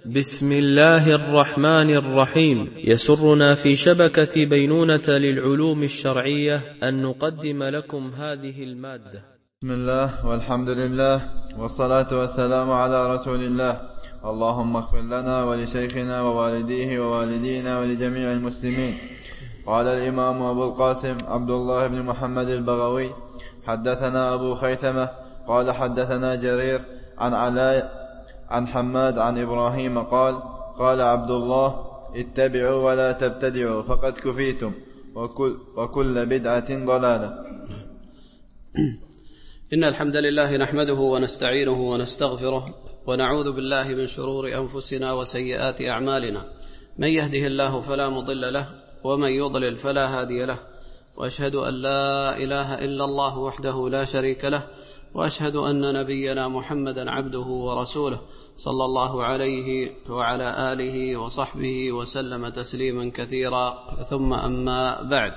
بسم الله الرحمن الرحيم. يسرنا في شبكة بينونة للعلوم الشرعية أن نقدم لكم هذه المادة. بسم الله والحمد لله والصلاة والسلام على رسول الله. اللهم اغفر لنا ولشيخنا ووالديه ووالدينا ولجميع المسلمين. قال الإمام أبو القاسم عبد الله بن محمد البغوي: حدثنا أبو خيثمة قال حدثنا جرير عن علاء عن حماد عن إبراهيم قال: قال عبد الله: اتبعوا ولا تبتدعوا فقد كفيتم وكل بدعة ضلالة. إن الحمد لله نحمده ونستعينه ونستغفره ونعوذ بالله من شرور أنفسنا وسيئات أعمالنا. من يهده الله فلا مضل له ومن يضلل فلا هادي له، وأشهد أن لا إله إلا الله وحده لا شريك له، وأشهد أن نبينا محمدا عبده ورسوله صلى الله عليه وعلى آله وصحبه وسلم تسليما كثيرا. ثم أما بعد،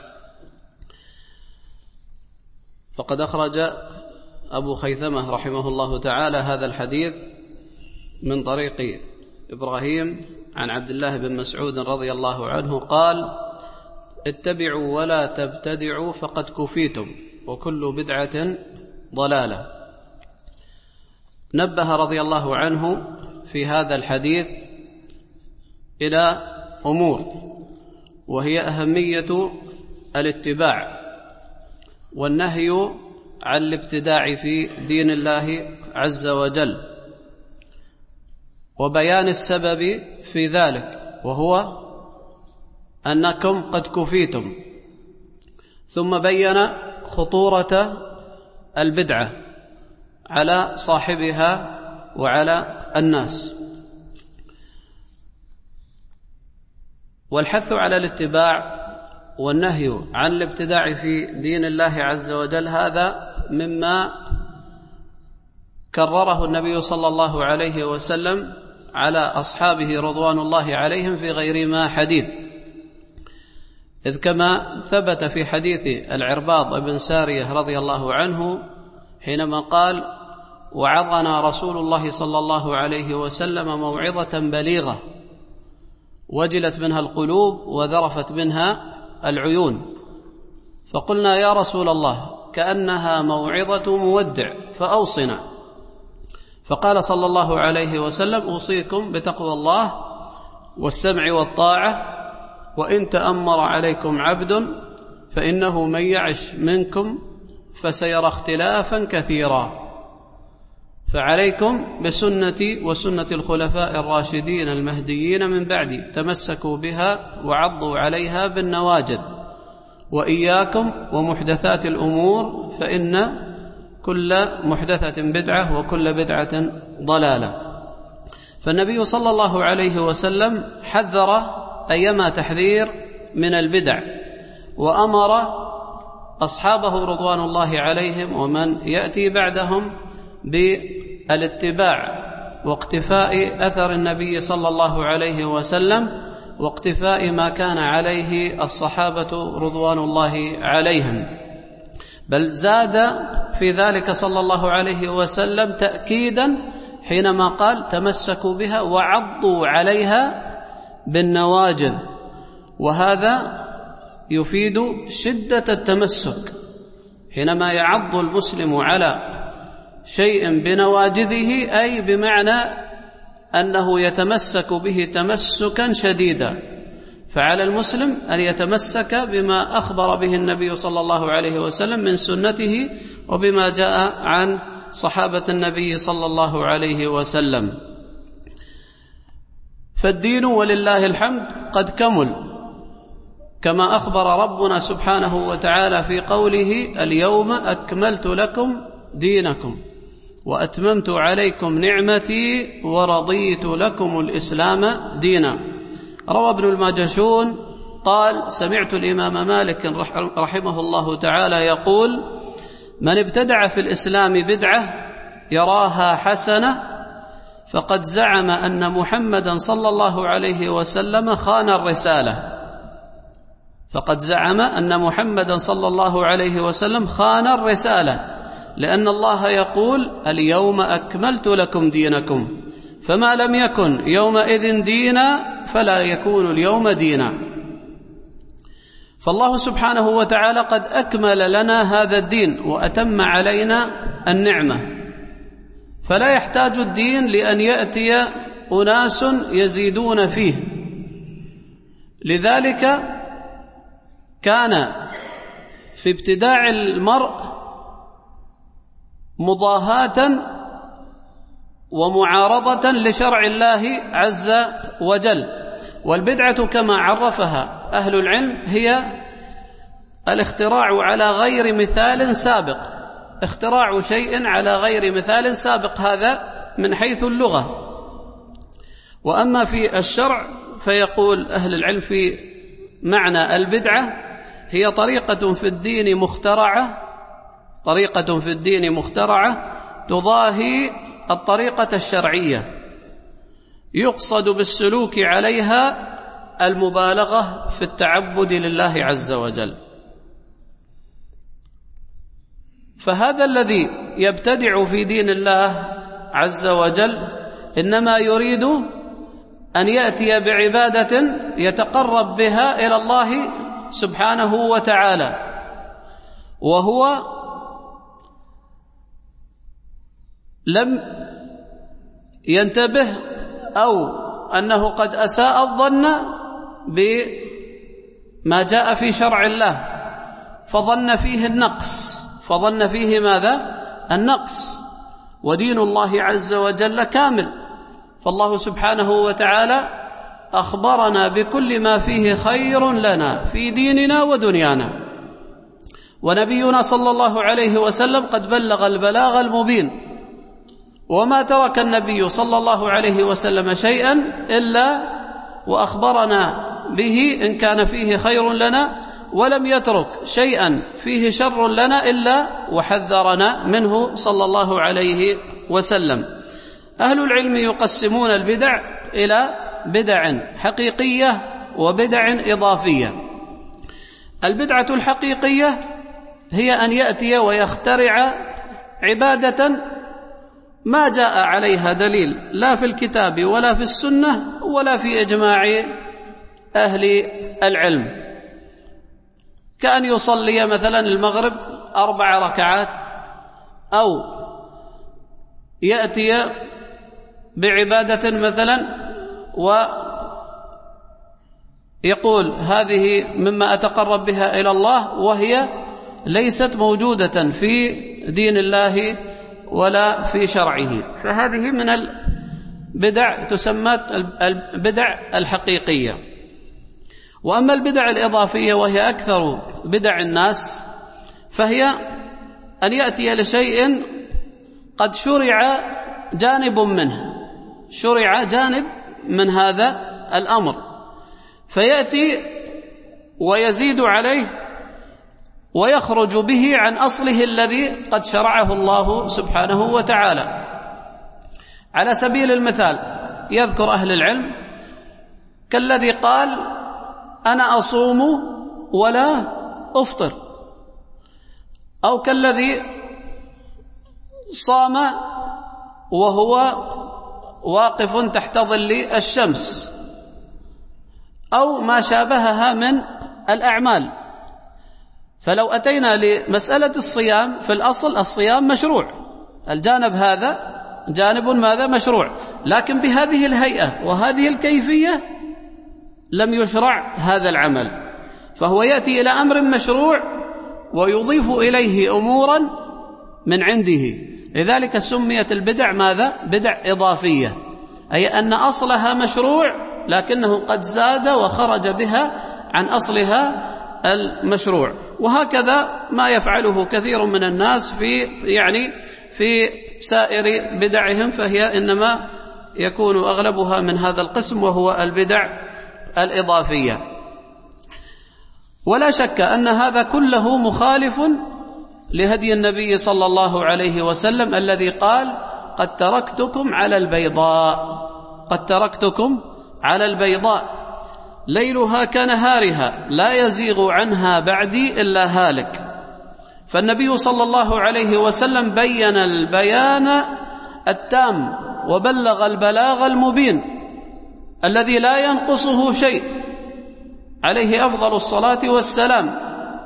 فقد أخرج أبو خيثمة رحمه الله تعالى هذا الحديث من طريق إبراهيم عن عبد الله بن مسعود رضي الله عنه قال: اتبعوا ولا تبتدعوا فقد كفيتم وكل بدعة ضلالة. نبه رضي الله عنه في هذا الحديث إلى أمور، وهي أهمية الاتباع والنهي عن الابتداع في دين الله عز وجل، وبيان السبب في ذلك وهو أنكم قد كفيتم، ثم بين خطورة البدعة على صاحبها وعلى الناس. والحث على الاتباع والنهي عن الابتداع في دين الله عز وجل هذا مما كرره النبي صلى الله عليه وسلم على أصحابه رضوان الله عليهم في غير ما حديث، إذ كما ثبت في حديث العرباض بن سارية رضي الله عنه حينما قال: وعظنا رسول الله صلى الله عليه وسلم موعظة بليغة وجلت منها القلوب وذرفت منها العيون، فقلنا: يا رسول الله، كأنها موعظة مودع فأوصنا. فقال صلى الله عليه وسلم: أوصيكم بتقوى الله والسمع والطاعة، وإن تأمر عليكم عبد فإنه من يعش منكم فسيرى اختلافا كثيرا، فعليكم بسنتي وسنة الخلفاء الراشدين المهديين من بعدي، تمسكوا بها وعضوا عليها بالنواجذ، وإياكم ومحدثات الأمور فإن كل محدثة بدعة وكل بدعة ضلالة. فالنبي صلى الله عليه وسلم حذر أيما تحذير من البدع، وأمر أصحابه رضوان الله عليهم ومن يأتي بعدهم بالاتباع واقتفاء أثر النبي صلى الله عليه وسلم، واقتفاء ما كان عليه الصحابة رضوان الله عليهم. بل زاد في ذلك صلى الله عليه وسلم تأكيدا حينما قال: تمسكوا بها وعضوا عليها بالنواجذ، وهذا يفيد شدة التمسك. حينما يعض المسلم على شيء بنواجذه أي بمعنى أنه يتمسك به تمسكا شديدا، فعلى المسلم أن يتمسك بما أخبر به النبي صلى الله عليه وسلم من سنته وبما جاء عن صحابة النبي صلى الله عليه وسلم. فالدين ولله الحمد قد كمل، كما أخبر ربنا سبحانه وتعالى في قوله: اليوم أكملت لكم دينكم وأتممت عليكم نعمتي ورضيت لكم الإسلام دينا. روى ابن الماجشون قال: سمعت الإمام مالك رحمه الله تعالى يقول: من ابتدع في الإسلام بدعة يراها حسنة فقد زعم أن محمدا صلى الله عليه وسلم خان الرسالة. فقد زعم أن محمدا صلى الله عليه وسلم خان الرسالة، لأن الله يقول: اليوم أكملت لكم دينكم، فما لم يكن يومئذ دينا فلا يكون اليوم دينا. فالله سبحانه وتعالى قد أكمل لنا هذا الدين وأتم علينا النعمة، فلا يحتاج الدين لأن يأتي أناس يزيدون فيه. لذلك كان في ابتداع المرء مضاهاة ومعارضة لشرع الله عز وجل. والبدعة كما عرفها أهل العلم هي الاختراع على غير مثال سابق، اختراع شيء على غير مثال سابق، هذا من حيث اللغة. وأما في الشرع فيقول أهل العلم في معنى البدعة هي طريقة في الدين مخترعة تضاهي الطريقة الشرعية، يقصد بالسلوك عليها المبالغة في التعبد لله عز وجل. فهذا الذي يبتدع في دين الله عز وجل إنما يريد أن يأتي بعبادة يتقرب بها إلى الله سبحانه وتعالى، وهو لم ينتبه أو أنه قد أساء الظن بما جاء في شرع الله، فظن فيه النقص، فظن فيه ماذا؟ النقص. ودين الله عز وجل كامل، فالله سبحانه وتعالى أخبرنا بكل ما فيه خير لنا في ديننا ودنيانا، ونبينا صلى الله عليه وسلم قد بلغ البلاغ المبين، وما ترك النبي صلى الله عليه وسلم شيئا إلا وأخبرنا به إن كان فيه خير لنا، ولم يترك شيئا فيه شر لنا إلا وحذرنا منه صلى الله عليه وسلم. أهل العلم يقسمون البدع إلى بدع حقيقية وبدع إضافية. البدعة الحقيقية هي أن يأتي ويخترع عبادة ما جاء عليها دليل لا في الكتاب ولا في السنة ولا في إجماع أهل العلم، كأن يصلي مثلا المغرب 4 ركعات، أو يأتي بعبادة مثلا ويقول هذه مما أتقرب بها إلى الله وهي ليست موجودة في دين الله ولا في شرعه، فهذه من البدع تسمى البدع الحقيقية. وأما البدع الإضافية وهي أكثر بدع الناس، فهي أن يأتي لشيء قد شرع جانب منه، شرع جانب من هذا الأمر، فيأتي ويزيد عليه ويخرج به عن أصله الذي قد شرعه الله سبحانه وتعالى. على سبيل المثال يذكر أهل العلم كالذي قال أنا أصوم ولا أفطر، أو كالذي صام وهو واقف تحت ظل الشمس، أو ما شابهها من الأعمال. فلو أتينا لمسألة الصيام، في الأصل الصيام مشروع، الجانب هذا جانب ماذا؟ مشروع، لكن بهذه الهيئة وهذه الكيفية لم يشرع هذا العمل، فهو يأتي إلى أمر مشروع ويضيف إليه أمورا من عنده. لذلك سميت البدع ماذا؟ بدع إضافية، أي أن أصلها مشروع لكنه قد زاد وخرج بها عن أصلها المشروع. وهكذا ما يفعله كثير من الناس في سائر بدعهم، فهي إنما يكون أغلبها من هذا القسم، وهو البدع الإضافية. ولا شك أن هذا كله مخالف لهدي النبي صلى الله عليه وسلم الذي قال قد تركتكم على البيضاء، قد تركتكم على البيضاء ليلها كنهارها لا يزيغ عنها بعدي إلا هالك. فالنبي صلى الله عليه وسلم بين البيان التام وبلغ البلاغ المبين الذي لا ينقصه شيء، عليه أفضل الصلاة والسلام.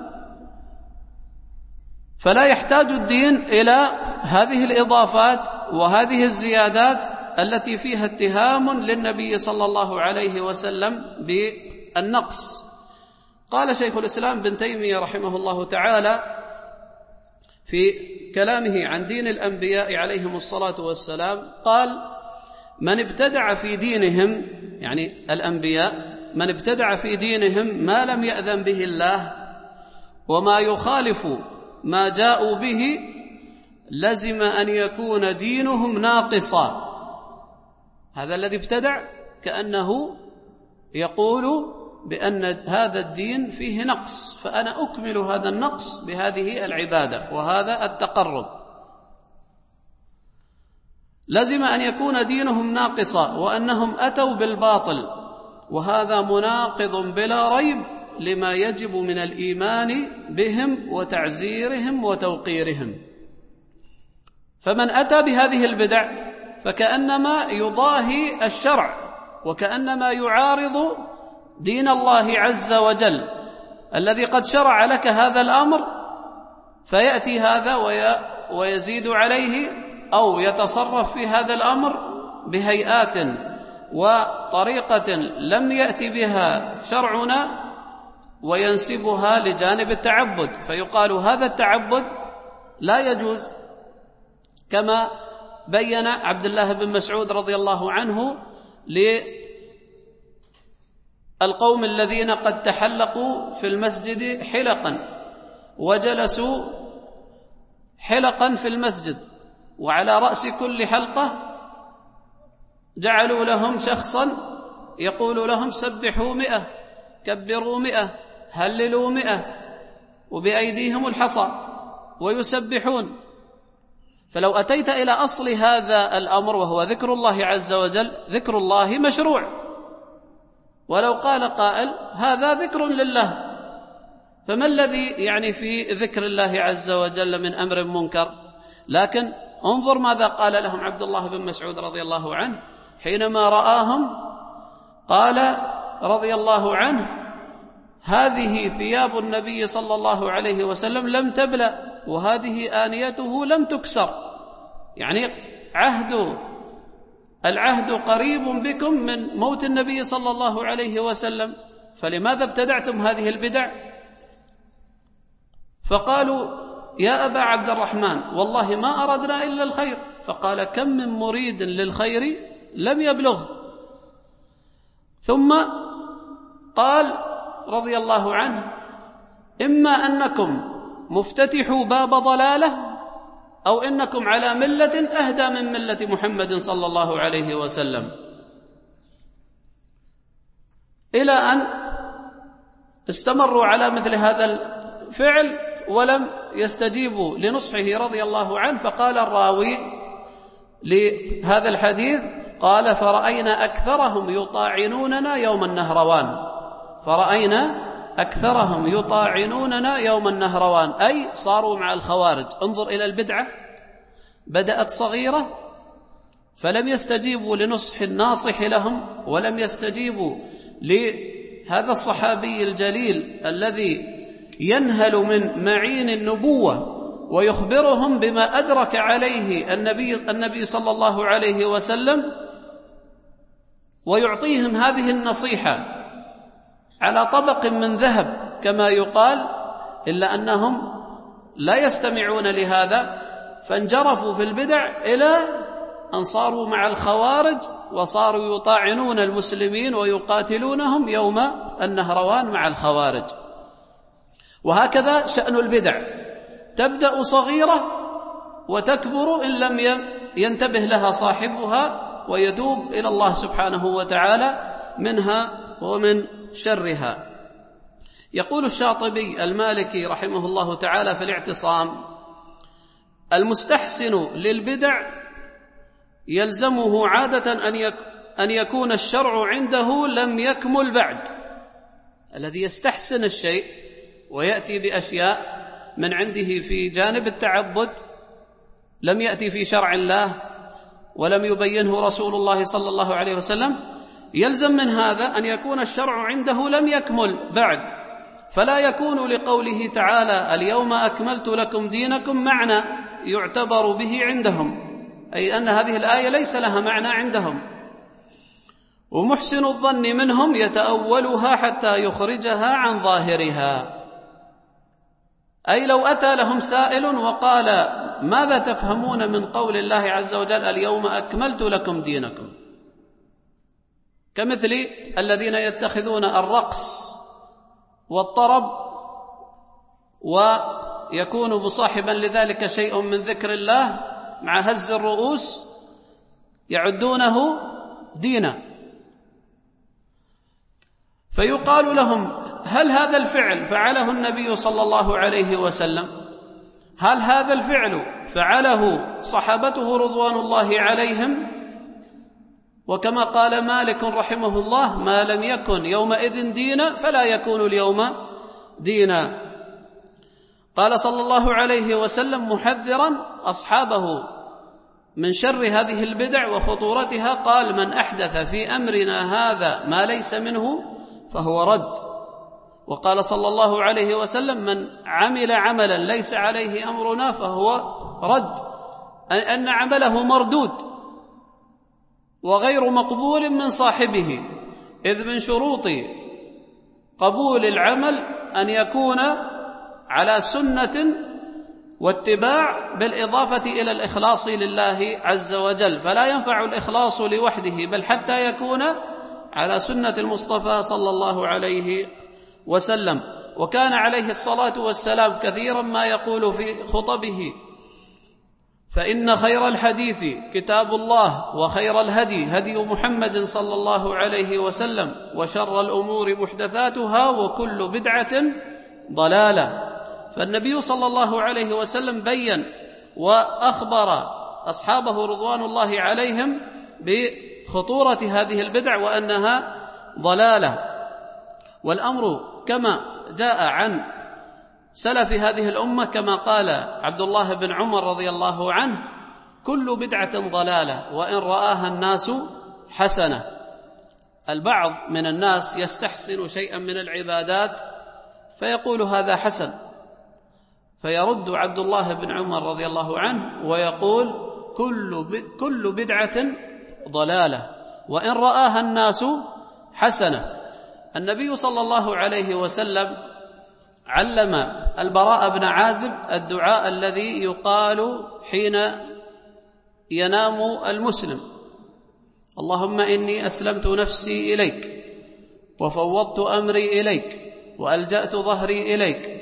فلا يحتاج الدين إلى هذه الإضافات وهذه الزيادات التي فيها اتهام للنبي صلى الله عليه وسلم بالنقص. قال شيخ الإسلام ابن تيمية رحمه الله تعالى في كلامه عن دين الأنبياء عليهم الصلاة والسلام، قال: من ابتدع في دينهم، يعني الأنبياء، من ابتدع في دينهم ما لم يأذن به الله وما يخالف ما جاءوا به لزم أن يكون دينهم ناقصا. هذا الذي ابتدع كأنه يقول بأن هذا الدين فيه نقص، فأنا أكمل هذا النقص بهذه العبادة وهذا التقرب. لزم أن يكون دينهم ناقصا وأنهم أتوا بالباطل، وهذا مناقض بلا ريب لما يجب من الإيمان بهم وتعزيرهم وتوقيرهم. فمن أتى بهذه البدع فكأنما يضاهي الشرع وكأنما يعارض دين الله عز وجل الذي قد شرع لك هذا الأمر، فيأتي هذا ويزيد عليه أو يتصرف في هذا الأمر بهيئات وطريقة لم يأتي بها شرعنا وينسبها لجانب التعبد، فيقال هذا التعبد لا يجوز، كما بين عبد الله بن مسعود رضي الله عنه للقوم الذين قد تحلقوا في المسجد حلقا وجلسوا حلقا في المسجد، وعلى رأس كل حلقة جعلوا لهم شخصا يقول لهم: سبحوا 100، كبروا 100، هللوا 100، وبأيديهم الحصى ويسبحون. فلو أتيت إلى أصل هذا الأمر وهو ذكر الله عز وجل، ذكر الله مشروع، ولو قال قائل هذا ذكر لله، فما الذي يعني في ذكر الله عز وجل من أمر منكر؟ لكن انظر ماذا قال لهم عبد الله بن مسعود رضي الله عنه حينما رآهم، قال رضي الله عنه: هذه ثياب النبي صلى الله عليه وسلم لم تبلى، وهذه آنيته لم تكسر، يعني العهد قريب بكم من موت النبي صلى الله عليه وسلم، فلماذا ابتدعتم هذه البدع؟ فقالوا: يا أبا عبد الرحمن، والله ما أردنا إلا الخير. فقال: كم من مريد للخير لم يبلغ. ثم قال رضي الله عنه: إما أنكم مفتتحوا باب ضلالة، أو إنكم على ملة أهدى من ملة محمد صلى الله عليه وسلم، إلى أن استمروا على مثل هذا الفعل ولم يستجيبوا لنصحه رضي الله عنه. فقال الراوي لهذا الحديث، قال: فرأينا أكثرهم يطاعنوننا يوم النهروان. فرأينا أكثرهم يطاعنوننا يوم النهروان، أي صاروا مع الخوارج. انظر إلى البدعة، بدأت صغيرة فلم يستجيبوا لنصح الناصح لهم، ولم يستجيبوا لهذا الصحابي الجليل الذي ينهل من معين النبوة ويخبرهم بما أدرك عليه النبي صلى الله عليه وسلم، ويعطيهم هذه النصيحة على طبق من ذهب كما يقال، إلا أنهم لا يستمعون لهذا، فانجرفوا في البدع إلى أن صاروا مع الخوارج، وصاروا يطاعنون المسلمين ويقاتلونهم يوم النهروان مع الخوارج. وهكذا شأن البدع، تبدأ صغيرة وتكبر إن لم ينتبه لها صاحبها ويتوب إلى الله سبحانه وتعالى منها ومن شرها. يقول الشاطبي المالكي رحمه الله تعالى في الاعتصام: المستحسن للبدع يلزمه عادة أن يكون الشرع عنده لم يكمل بعد. الذي يستحسن الشيء ويأتي بأشياء من عنده في جانب التعبد لم يأتي في شرع الله، ولم يبينه رسول الله صلى الله عليه وسلم، يلزم من هذا أن يكون الشرع عنده لم يكمل بعد، فلا يكون لقوله تعالى اليوم أكملت لكم دينكم معنى يعتبر به عندهم، أي أن هذه الآية ليس لها معنى عندهم. ومحسن الظن منهم يتأولها حتى يخرجها عن ظاهرها، أي لو أتى لهم سائل وقال ماذا تفهمون من قول الله عز وجل اليوم أكملت لكم دينكم، كمثل الذين يتخذون الرقص والطرب ويكون مصاحبا لذلك شيء من ذكر الله مع هز الرؤوس يعدونه دينا، فيقال لهم هل هذا الفعل فعله النبي صلى الله عليه وسلم؟ هل هذا الفعل فعله صحابته رضوان الله عليهم؟ وكما قال مالك رحمه الله ما لم يكن يومئذ دينا فلا يكون اليوم دينا. قال صلى الله عليه وسلم محذرا أصحابه من شر هذه البدع وخطورتها، قال من أحدث في أمرنا هذا ما ليس منه فهو رد. وقال صلى الله عليه وسلم من عمل عملا ليس عليه أمرنا فهو رد، أن عمله مردود وغير مقبول من صاحبه، إذ من شروط قبول العمل أن يكون على سنة واتباع بالإضافة إلى الإخلاص لله عز وجل، فلا ينفع الإخلاص لوحده بل حتى يكون على سنة المصطفى صلى الله عليه وسلم. وكان عليه الصلاة والسلام كثيرا ما يقول في خطبه فإن خير الحديث كتاب الله وخير الهدي هدي محمد صلى الله عليه وسلم وشر الأمور محدثاتها وكل بدعة ضلالة. فالنبي صلى الله عليه وسلم بين وأخبر أصحابه رضوان الله عليهم بخطورة هذه البدع وأنها ضلالة. والأمر كما جاء عن سلف هذه الأمة كما قال عبد الله بن عمر رضي الله عنه كل بدعة ضلالة وإن رآها الناس حسنة. البعض من الناس يستحسن شيئا من العبادات فيقول هذا حسن، فيرد عبد الله بن عمر رضي الله عنه ويقول كل بدعة ضلالة وإن رآها الناس حسنة. النبي صلى الله عليه وسلم علم البراء بن عازب الدعاء الذي يقال حين ينام المسلم: اللهم إني أسلمت نفسي إليك وفوضت أمري إليك وألجأت ظهري إليك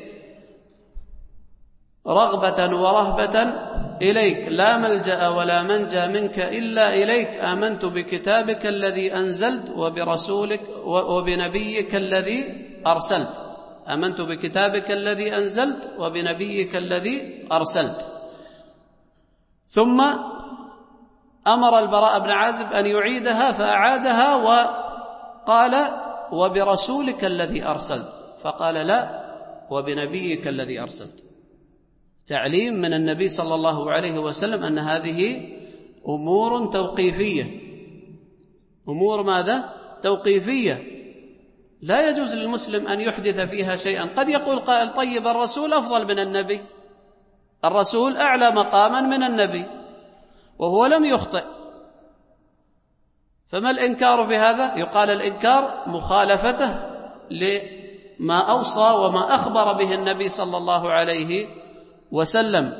رغبة ورهبة إليك لا ملجأ ولا منجى منك إلا إليك، آمنت بكتابك الذي أنزلت وبرسولك وبنبيك الذي أرسلت، آمنت بكتابك الذي أنزلت وبنبيك الذي أرسلت. ثم أمر البراء بن عازب أن يعيدها فأعادها وقال وبرسولك الذي أرسلت، فقال لا وبنبيك الذي أرسلت. تعليم من النبي صلى الله عليه وسلم أن هذه أمور توقيفية. أمور ماذا؟ توقيفية، لا يجوز للمسلم أن يحدث فيها شيئا. قد يقول قائل طيب الرسول أفضل من النبي، الرسول أعلى مقاما من النبي وهو لم يخطئ، فما الإنكار في هذا؟ يقال الإنكار مخالفته لما أوصى وما أخبر به النبي صلى الله عليه وسلم.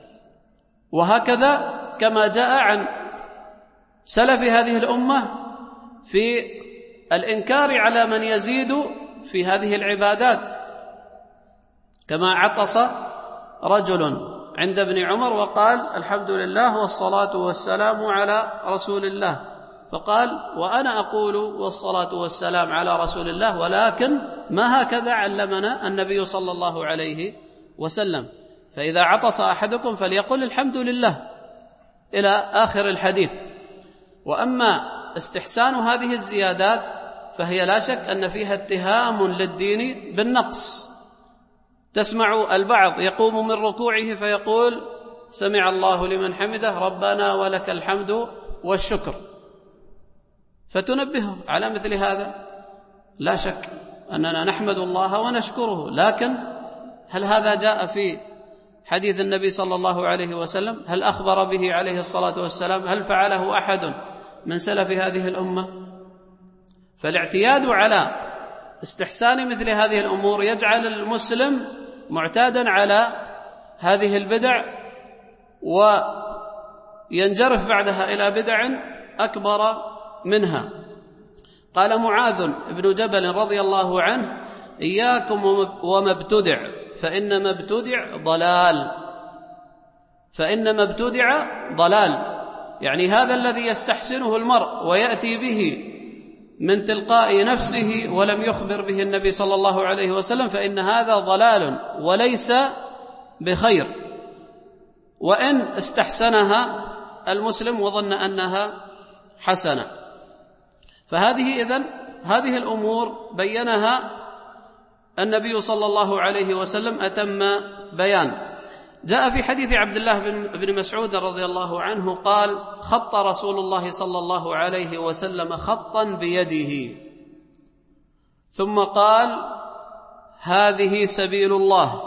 وهكذا كما جاء عن سلف هذه الأمة في الإنكار على من يزيد في هذه العبادات، كما عطس رجل عند ابن عمر وقال الحمد لله والصلاة والسلام على رسول الله، فقال وأنا أقول والصلاة والسلام على رسول الله ولكن ما هكذا علمنا النبي صلى الله عليه وسلم، فإذا عطس أحدكم فليقل الحمد لله إلى آخر الحديث. وأما استحسان هذه الزيادات فهي لا شك أن فيها اتهام للدين بالنقص. تسمع البعض يقوم من ركوعه فيقول سمع الله لمن حمده ربنا ولك الحمد والشكر، فتنبهه على مثل هذا. لا شك أننا نحمد الله ونشكره، لكن هل هذا جاء في حديث النبي صلى الله عليه وسلم؟ هل أخبر به عليه الصلاة والسلام؟ هل فعله أحد من سلف هذه الأمة؟ فالاعتياد على استحسان مثل هذه الأمور يجعل المسلم معتادا على هذه البدع، وينجرف بعدها إلى بدع أكبر منها. قال معاذ بن جبل رضي الله عنه: إياكم وما ابتدع فإنما ابتدع ضلال. فإنما ابتدع ضلال، يعني هذا الذي يستحسنه المرء ويأتي به من تلقاء نفسه ولم يخبر به النبي صلى الله عليه وسلم، فإن هذا ضلال وليس بخير، وإن استحسنها المسلم وظن أنها حسنة. فهذه إذن هذه الأمور بينها النبي صلى الله عليه وسلم أتم بيان. جاء في حديث عبد الله بن مسعود رضي الله عنه قال: خط رسول الله صلى الله عليه وسلم خطا بيده ثم قال: هذه سبيل الله،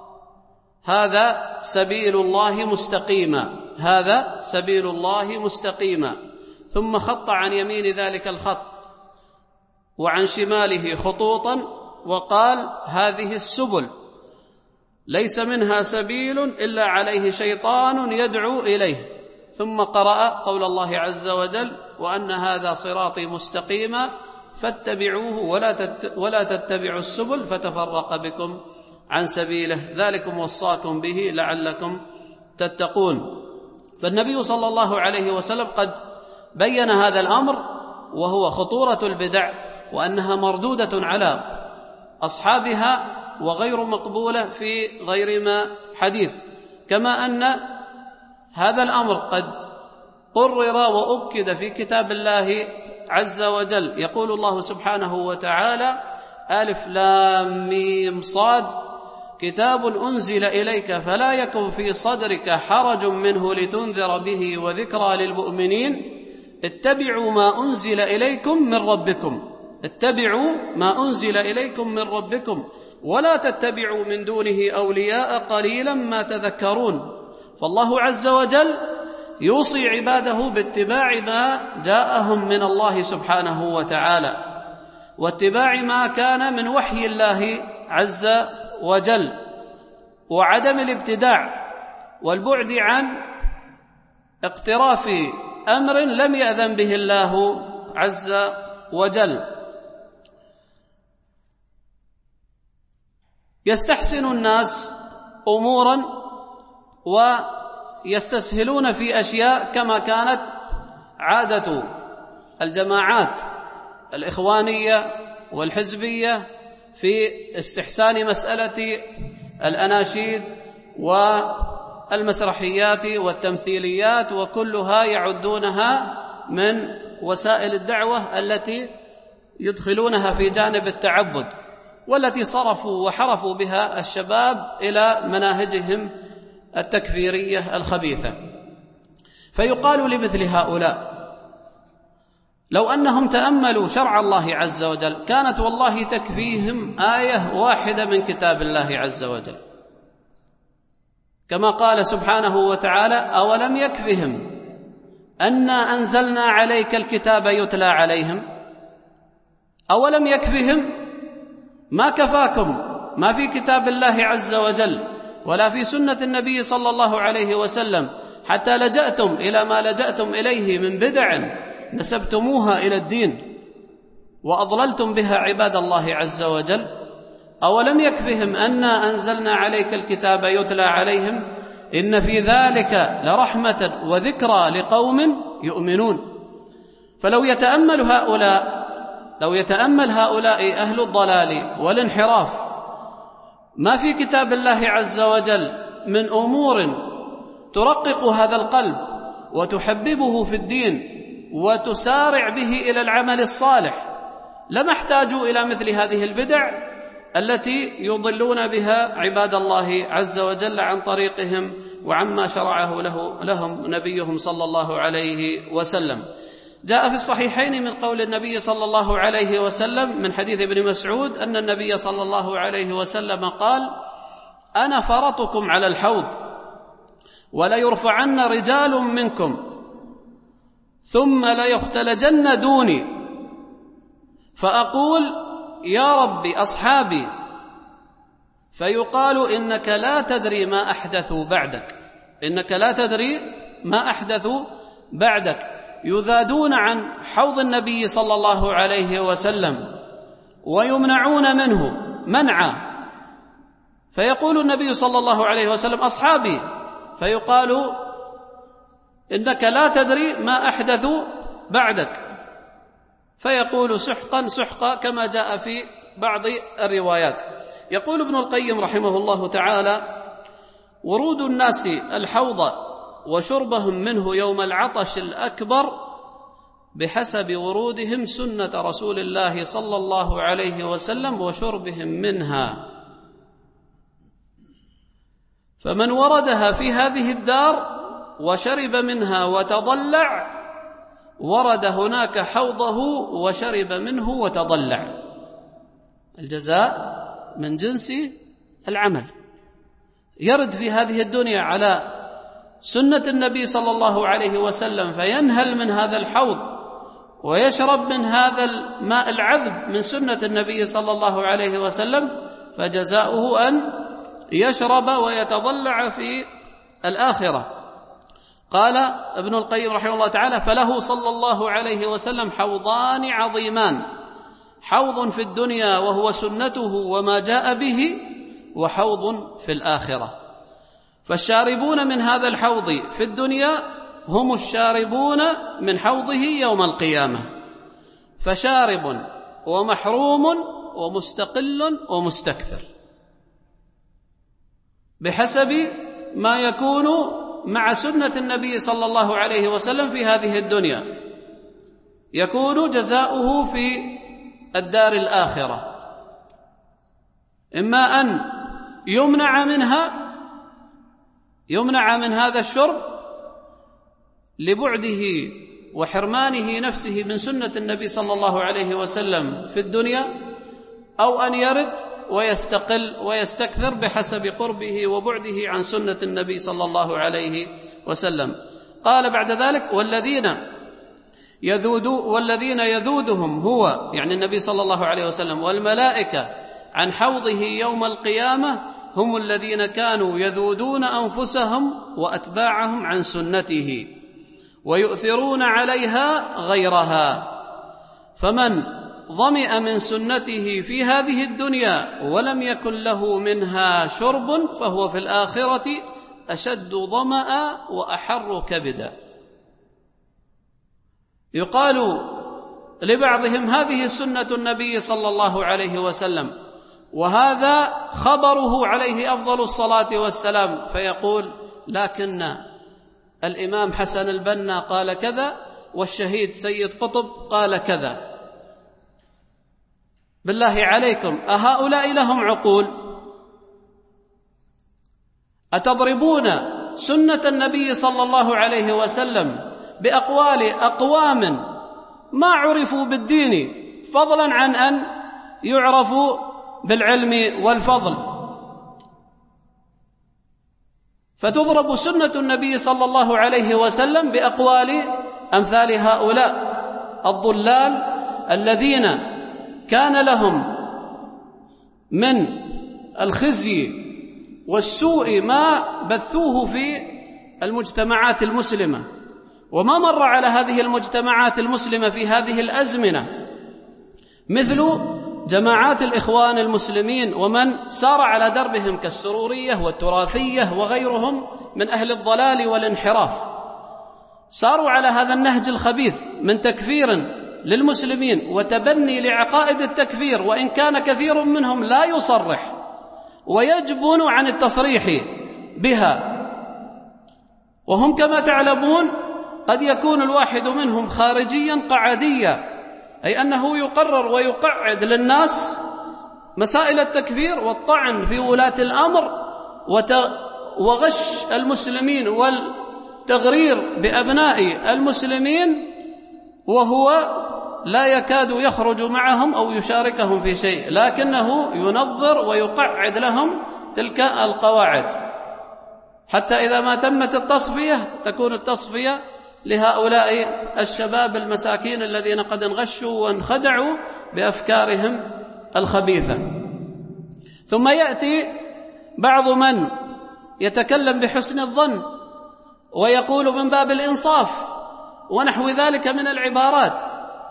هذا سبيل الله مستقيما، هذا سبيل الله مستقيما. ثم خط عن يمين ذلك الخط وعن شماله خطوطا وقال: هذه السبل ليس منها سبيل إلا عليه شيطان يدعو إليه. ثم قرأ قول الله عز وجل: وأن هذا صراطي مستقيما فاتبعوه ولا تتبعوا السبل فتفرق بكم عن سبيله، ذلكم وصاكم به لعلكم تتقون. فالنبي صلى الله عليه وسلم قد بين هذا الأمر، وهو خطورة البدع، وأنها مردودة على أصحابها وغير مقبولة في غير ما حديث. كما أن هذا الأمر قد قرر وأكد في كتاب الله عز وجل. يقول الله سبحانه وتعالى: ألف لام ميم صاد كتاب أنزل إليك فلا يكن في صدرك حرج منه لتنذر به وذكرى للمؤمنين اتبعوا ما أنزل إليكم من ربكم، اتبعوا ما أنزل إليكم من ربكم ولا تتبعوا من دونه أولياء قليلا ما تذكرون. فالله عز وجل يوصي عباده باتباع ما جاءهم من الله سبحانه وتعالى، واتباع ما كان من وحي الله عز وجل، وعدم الابتداع والبعد عن اقتراف أمر لم يأذن به الله عز وجل. يستحسن الناس أمورا ويستسهلون في أشياء كما كانت عادة الجماعات الإخوانية والحزبية في استحسان مسألة الأناشيد والمسرحيات والتمثيليات، وكلها يعدونها من وسائل الدعوة التي يدخلونها في جانب التعبد، والتي صرفوا وحرفوا بها الشباب إلى مناهجهم التكفيرية الخبيثة. فيقال لمثل هؤلاء: لو أنهم تأملوا شرع الله عز وجل كانت والله تكفيهم آية واحدة من كتاب الله عز وجل، كما قال سبحانه وتعالى: أولم يكفهم أنا أنزلنا عليك الكتاب يتلى عليهم. أولم يكفهم؟ ما كفاكم ما في كتاب الله عز وجل ولا في سنة النبي صلى الله عليه وسلم، حتى لجأتم إلى ما لجأتم إليه من بدع نسبتموها إلى الدين وأضللتم بها عباد الله عز وجل. أولم يكفهم أنا أنزلنا عليك الكتاب يتلى عليهم إن في ذلك لرحمة وذكرى لقوم يؤمنون. فلو يتأمل هؤلاء أهل الضلال والانحراف ما في كتاب الله عز وجل من أمور ترقق هذا القلب وتحببه في الدين وتسارع به إلى العمل الصالح، لما احتاجوا إلى مثل هذه البدع التي يضلون بها عباد الله عز وجل عن طريقهم وعما شرعه لهم نبيهم صلى الله عليه وسلم. جاء في الصحيحين من قول النبي صلى الله عليه وسلم من حديث ابن مسعود أن النبي صلى الله عليه وسلم قال: أنا فرطكم على الحوض، وليرفعن رجال منكم ثم ليختلجن دوني، فأقول: يا رب أصحابي، فيقال: إنك لا تدري ما أحدثوا بعدك، إنك لا تدري ما أحدثوا بعدك. يذادون عن حوض النبي صلى الله عليه وسلم ويمنعون منه منعا، فيقول النبي صلى الله عليه وسلم: أصحابي، فيقال: إنك لا تدري ما أحدثوا بعدك، فيقول: سحقا سحقا، كما جاء في بعض الروايات. يقول ابن القيم رحمه الله تعالى: ورود الناس الحوض وشربهم منه يوم العطش الأكبر بحسب ورودهم سنة رسول الله صلى الله عليه وسلم وشربهم منها، فمن وردها في هذه الدار وشرب منها وتضلع ورد هناك حوضه وشرب منه وتضلع. الجزاء من جنس العمل. يرد في هذه الدنيا على سنة النبي صلى الله عليه وسلم فينهل من هذا الحوض ويشرب من هذا الماء العذب من سنة النبي صلى الله عليه وسلم، فجزاؤه أن يشرب ويتضلع في الآخرة. قال ابن القيم رحمه الله تعالى: فله صلى الله عليه وسلم حوضان عظيمان، حوض في الدنيا وهو سنته وما جاء به، وحوض في الآخرة. فالشاربون من هذا الحوض في الدنيا هم الشاربون من حوضه يوم القيامة، فشارب ومحروم ومستقل ومستكثر بحسب ما يكون مع سنة النبي صلى الله عليه وسلم في هذه الدنيا، يكون جزاؤه في الدار الآخرة، إما أن يمنع من هذا الشرب لبعده وحرمانه نفسه من سنة النبي صلى الله عليه وسلم في الدنيا، أو أن يرد ويستقل ويستكثر بحسب قربه وبعده عن سنة النبي صلى الله عليه وسلم. قال بعد ذلك: والذين يذودهم هو، يعني النبي صلى الله عليه وسلم، والملائكة عن حوضه يوم القيامة هم الذين كانوا يذودون أنفسهم وأتباعهم عن سنته ويؤثرون عليها غيرها، فمن ظمئ من سنته في هذه الدنيا ولم يكن له منها شرب فهو في الآخرة أشد ظمأ وأحر كبدا. يقال لبعضهم: هذه سنة النبي صلى الله عليه وسلم، وهذا خبره عليه أفضل الصلاة والسلام، فيقول: لكن الإمام حسن البنا قال كذا، والشهيد سيد قطب قال كذا. بالله عليكم، أهؤلاء لهم عقول؟ أتضربون سنة النبي صلى الله عليه وسلم بأقوال أقوام ما عرفوا بالدين فضلا عن أن يعرفوا بالعلم والفضل؟ فتضرب سنة النبي صلى الله عليه وسلم بأقوال أمثال هؤلاء الضلال الذين كان لهم من الخزي والسوء ما بثوه في المجتمعات المسلمة، وما مر على هذه المجتمعات المسلمة في هذه الأزمنة مثل جماعات الإخوان المسلمين ومن سار على دربهم كالسرورية والتراثية وغيرهم من أهل الضلال والانحراف. ساروا على هذا النهج الخبيث من تكفير للمسلمين وتبني لعقائد التكفير، وإن كان كثير منهم لا يصرح ويجبن عن التصريح بها. وهم كما تعلمون قد يكون الواحد منهم خارجيا قعديا، أي أنه يقرر ويقعد للناس مسائل التكفير والطعن في ولاة الأمر وغش المسلمين والتغرير بأبناء المسلمين وهو لا يكاد يخرج معهم أو يشاركهم في شيء، لكنه ينظر ويقعد لهم تلك القواعد، حتى إذا ما تمت التصفية تكون التصفية لهؤلاء الشباب المساكين الذين قد انغشوا وانخدعوا بأفكارهم الخبيثة. ثم يأتي بعض من يتكلم بحسن الظن ويقول من باب الإنصاف ونحو ذلك من العبارات،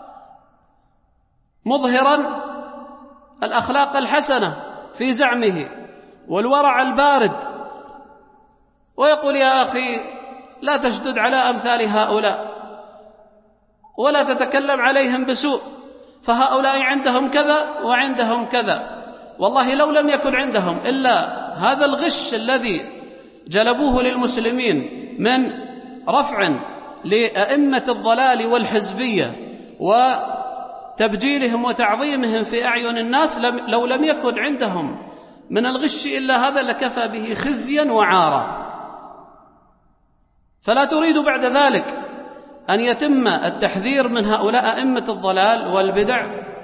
مظهرا الأخلاق الحسنة في زعمه والورع البارد، ويقول يا أخي لا تشدد على أمثال هؤلاء ولا تتكلم عليهم بسوء، فهؤلاء عندهم كذا وعندهم كذا. والله لو لم يكن عندهم إلا هذا الغش الذي جلبوه للمسلمين من رفع لأئمة الضلال والحزبية وتبجيلهم وتعظيمهم في أعين الناس، لو لم يكن عندهم من الغش إلا هذا لكفى به خزيا وعارا. فلا تريد بعد ذلك أن يتم التحذير من هؤلاء أئمة الضلال والبدع،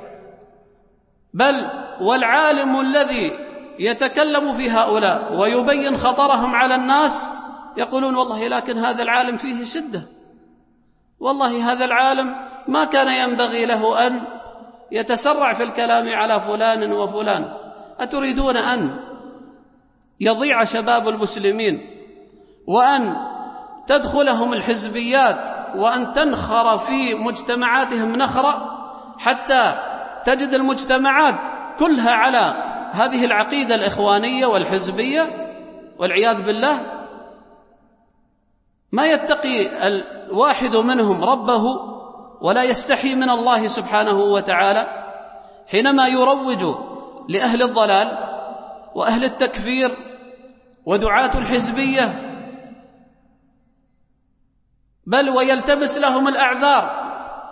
بل والعالم الذي يتكلم في هؤلاء ويبين خطرهم على الناس يقولون والله لكن هذا العالم فيه شدة، والله هذا العالم ما كان ينبغي له أن يتسرع في الكلام على فلان وفلان. أتريدون أن يضيع شباب المسلمين وأن تدخلهم الحزبيات وأن تنخر في مجتمعاتهم نخرة حتى تجد المجتمعات كلها على هذه العقيدة الإخوانية والحزبية والعياذ بالله؟ ما يتقي الواحد منهم ربه ولا يستحي من الله سبحانه وتعالى حينما يروج لأهل الضلال وأهل التكفير ودعاة الحزبية، بل ويلتبس لهم الأعذار.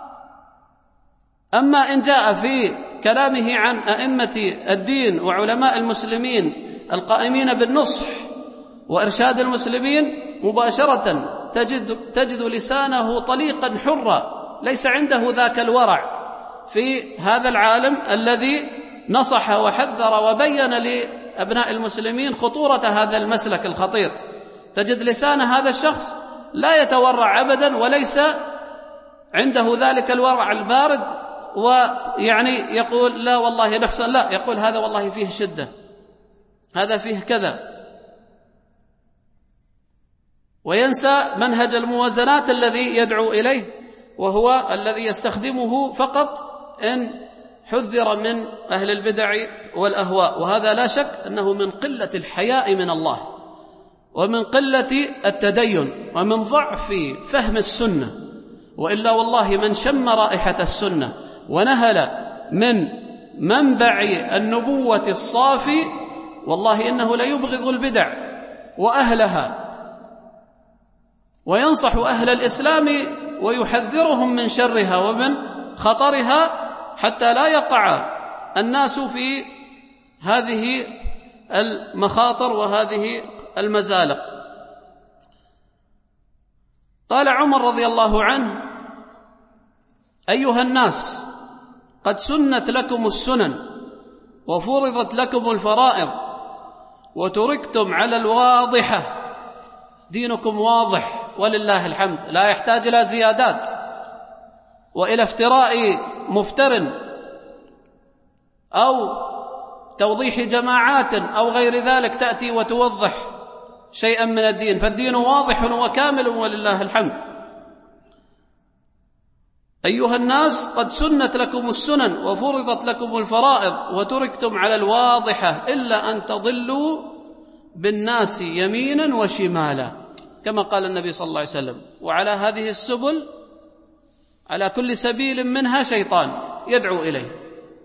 أما إن جاء في كلامه عن أئمة الدين وعلماء المسلمين القائمين بالنصح وإرشاد المسلمين مباشرة تجد لسانه طليقا حرا، ليس عنده ذاك الورع في هذا العالم الذي نصح وحذر وبين لأبناء المسلمين خطورة هذا المسلك الخطير. تجد لسان هذا الشخص لا يتورع أبدا وليس عنده ذلك الورع البارد، ويعني يقول لا والله نحسن، لا، يقول هذا والله فيه شدة، هذا فيه كذا، وينسى منهج الموازنات الذي يدعو إليه، وهو الذي يستخدمه فقط إن حذر من أهل البدع والأهواء. وهذا لا شك أنه من قلة الحياء من الله ومن قلة التدين ومن ضعف فهم السنة، وإلا والله من شم رائحة السنة ونهل من منبع النبوة الصافي والله إنه لا يبغض البدع وأهلها، وينصح أهل الإسلام ويحذرهم من شرها ومن خطرها حتى لا يقع الناس في هذه المخاطر وهذه المزالق. قال عمر رضي الله عنه: أيها الناس، قد سنت لكم السنن وفرضت لكم الفرائض وتركتم على الواضحة. دينكم واضح ولله الحمد، لا يحتاج إلى زيادات وإلى افتراء مفتر أو توضيح جماعات أو غير ذلك تأتي وتوضح شيئا من الدين، فالدين واضح وكامل ولله الحمد. أيها الناس، قد سنت لكم السنن وفرضت لكم الفرائض وتركتم على الواضحة إلا أن تضلوا بالناس يمينا وشمالا، كما قال النبي صلى الله عليه وسلم: وعلى هذه السبل، على كل سبيل منها شيطان يدعو إليه.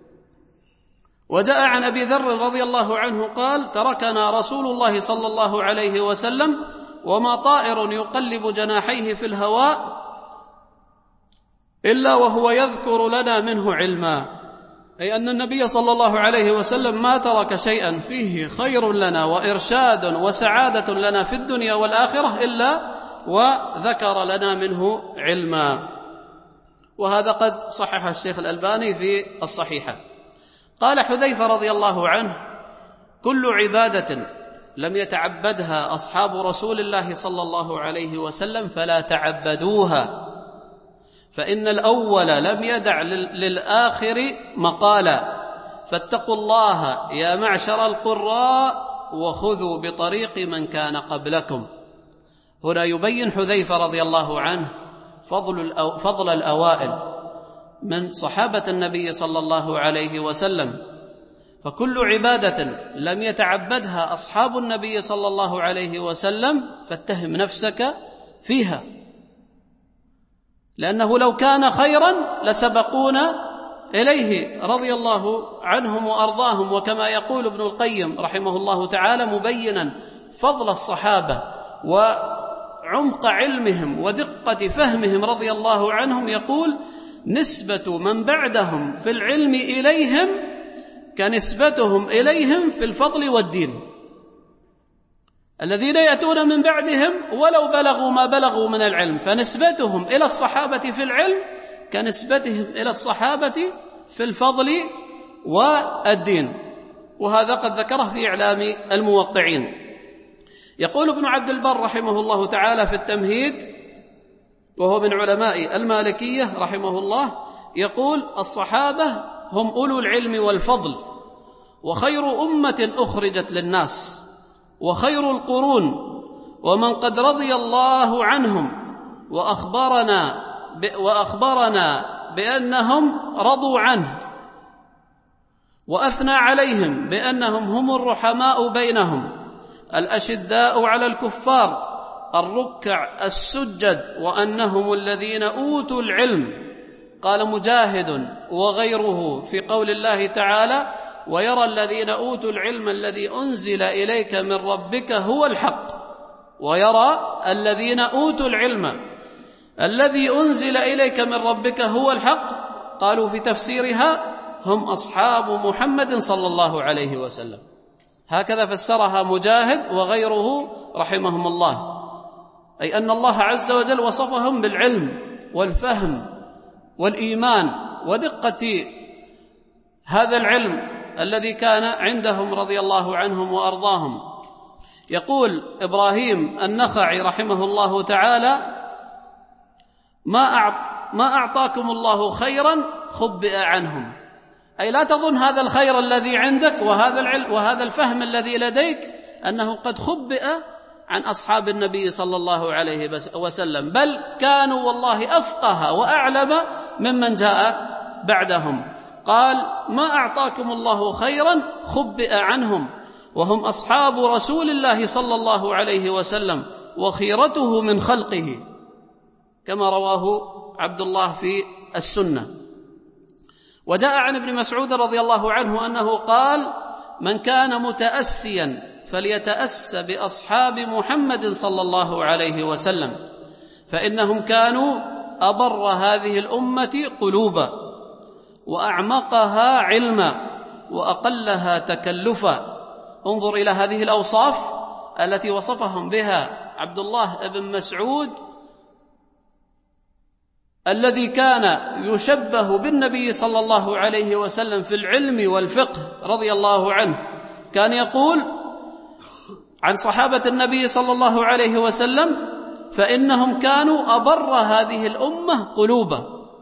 وجاء عن أبي ذر رضي الله عنه قال: تركنا رسول الله صلى الله عليه وسلم وما طائر يقلب جناحيه في الهواء إلا وهو يذكر لنا منه علما. أي أن النبي صلى الله عليه وسلم ما ترك شيئا فيه خير لنا وإرشاد وسعادة لنا في الدنيا والآخرة إلا وذكر لنا منه علما. وهذا قد صحح الشيخ الألباني في الصحيحة. قال حذيفة رضي الله عنه: كل عبادة لم يتعبدها أصحاب رسول الله صلى الله عليه وسلم فلا تعبدوها، فإن الأول لم يدع للآخر مقالا، فاتقوا الله يا معشر القراء وخذوا بطريق من كان قبلكم. هنا يبين حذيفة رضي الله عنه فضل الأوائل من صحابة النبي صلى الله عليه وسلم، فكل عبادة لم يتعبدها أصحاب النبي صلى الله عليه وسلم فاتهم نفسك فيها، لأنه لو كان خيرا لسبقونا إليه رضي الله عنهم وأرضاهم. وكما يقول ابن القيم رحمه الله تعالى مبينا فضل الصحابة وعمق علمهم ودقة فهمهم رضي الله عنهم، يقول: نسبة من بعدهم في العلم إليهم كنسبتهم إليهم في الفضل والدين. الذين يأتون من بعدهم ولو بلغوا ما بلغوا من العلم فنسبتهم إلى الصحابة في العلم كنسبتهم إلى الصحابة في الفضل والدين. وهذا قد ذكره في إعلام الموقعين. يقول ابن عبد البر رحمه الله تعالى في التمهيد، وهو من علماء المالكية رحمه الله، يقول: الصحابة هم أولو العلم والفضل، وخير أمة أخرجت للناس، وخير القرون، ومن قد رضي الله عنهم وأخبرنا بأنهم رضوا عنه، وأثنى عليهم بأنهم هم الرحماء بينهم، الأشداء على الكفار، الركع السجد، وأنهم الذين أوتوا العلم. قال مجاهد وغيره في قول الله تعالى: ويرى الذين أوتوا العلم الذي أنزل إليك من ربك هو الحق. ويرى الذين أوتوا العلم الذي أنزل إليك من ربك هو الحق، قالوا في تفسيرها: هم أصحاب محمد صلى الله عليه وسلم. هكذا فسرها مجاهد وغيره رحمهم الله، أي أن الله عز وجل وصفهم بالعلم والفهم والإيمان ودقة هذا العلم الذي كان عندهم رضي الله عنهم وأرضاهم. يقول إبراهيم النخعي رحمه الله تعالى: ما أعطاكم الله خيرا خبئ عنهم، أي لا تظن هذا الخير الذي عندك وهذا العلم وهذا الفهم الذي لديك أنه قد خبئ عن أصحاب النبي صلى الله عليه وسلم، بل كانوا والله أفقه وأعلم ممن جاء بعدهم. قال: ما أعطاكم الله خيرا خبئ عنهم، وهم أصحاب رسول الله صلى الله عليه وسلم وخيرته من خلقه، كما رواه عبد الله في السنة. وجاء عن ابن مسعود رضي الله عنه أنه قال: من كان متأسيا فليتأس بأصحاب محمد صلى الله عليه وسلم، فإنهم كانوا أبر هذه الأمة قلوبا، وأعمقها علما، وأقلها تكلفا. انظر إلى هذه الأوصاف التي وصفهم بها عبد الله بن مسعود، الذي كان يشبه بالنبي صلى الله عليه وسلم في العلم والفقه رضي الله عنه. كان يقول عن صحابة النبي صلى الله عليه وسلم: فإنهم كانوا أبر هذه الأمة قلوبا،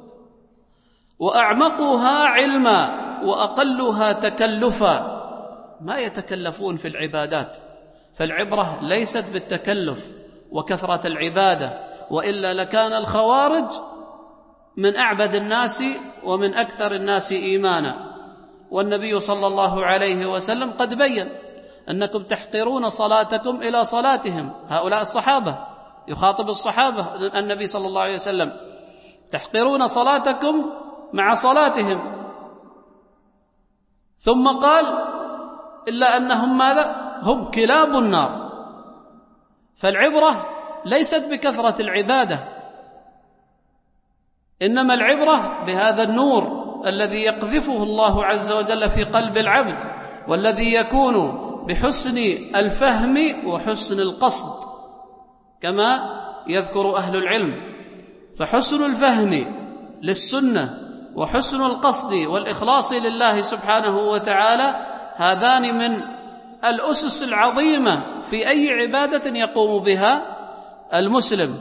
وأعمقها علما، وأقلها تكلفا. ما يتكلفون في العبادات، فالعبرة ليست بالتكلف وكثرة العبادة، وإلا لكان الخوارج من أعبد الناس ومن أكثر الناس إيمانا. والنبي صلى الله عليه وسلم قد بين أنكم تحقرون صلاتكم إلى صلاتهم. هؤلاء الصحابة، يخاطب الصحابة النبي صلى الله عليه وسلم: تحقرون صلاتكم مع صلاتهم. ثم قال: إلا أنهم ماذا؟ هم كلاب النار. فالعبرة ليست بكثرة العبادة، إنما العبرة بهذا النور الذي يقذفه الله عز وجل في قلب العبد، والذي يكون بحسن الفهم وحسن القصد كما يذكر أهل العلم. فحسن الفهم للسنة وحسن القصد والإخلاص لله سبحانه وتعالى هذان من الأسس العظيمة في أي عبادة يقوم بها المسلم،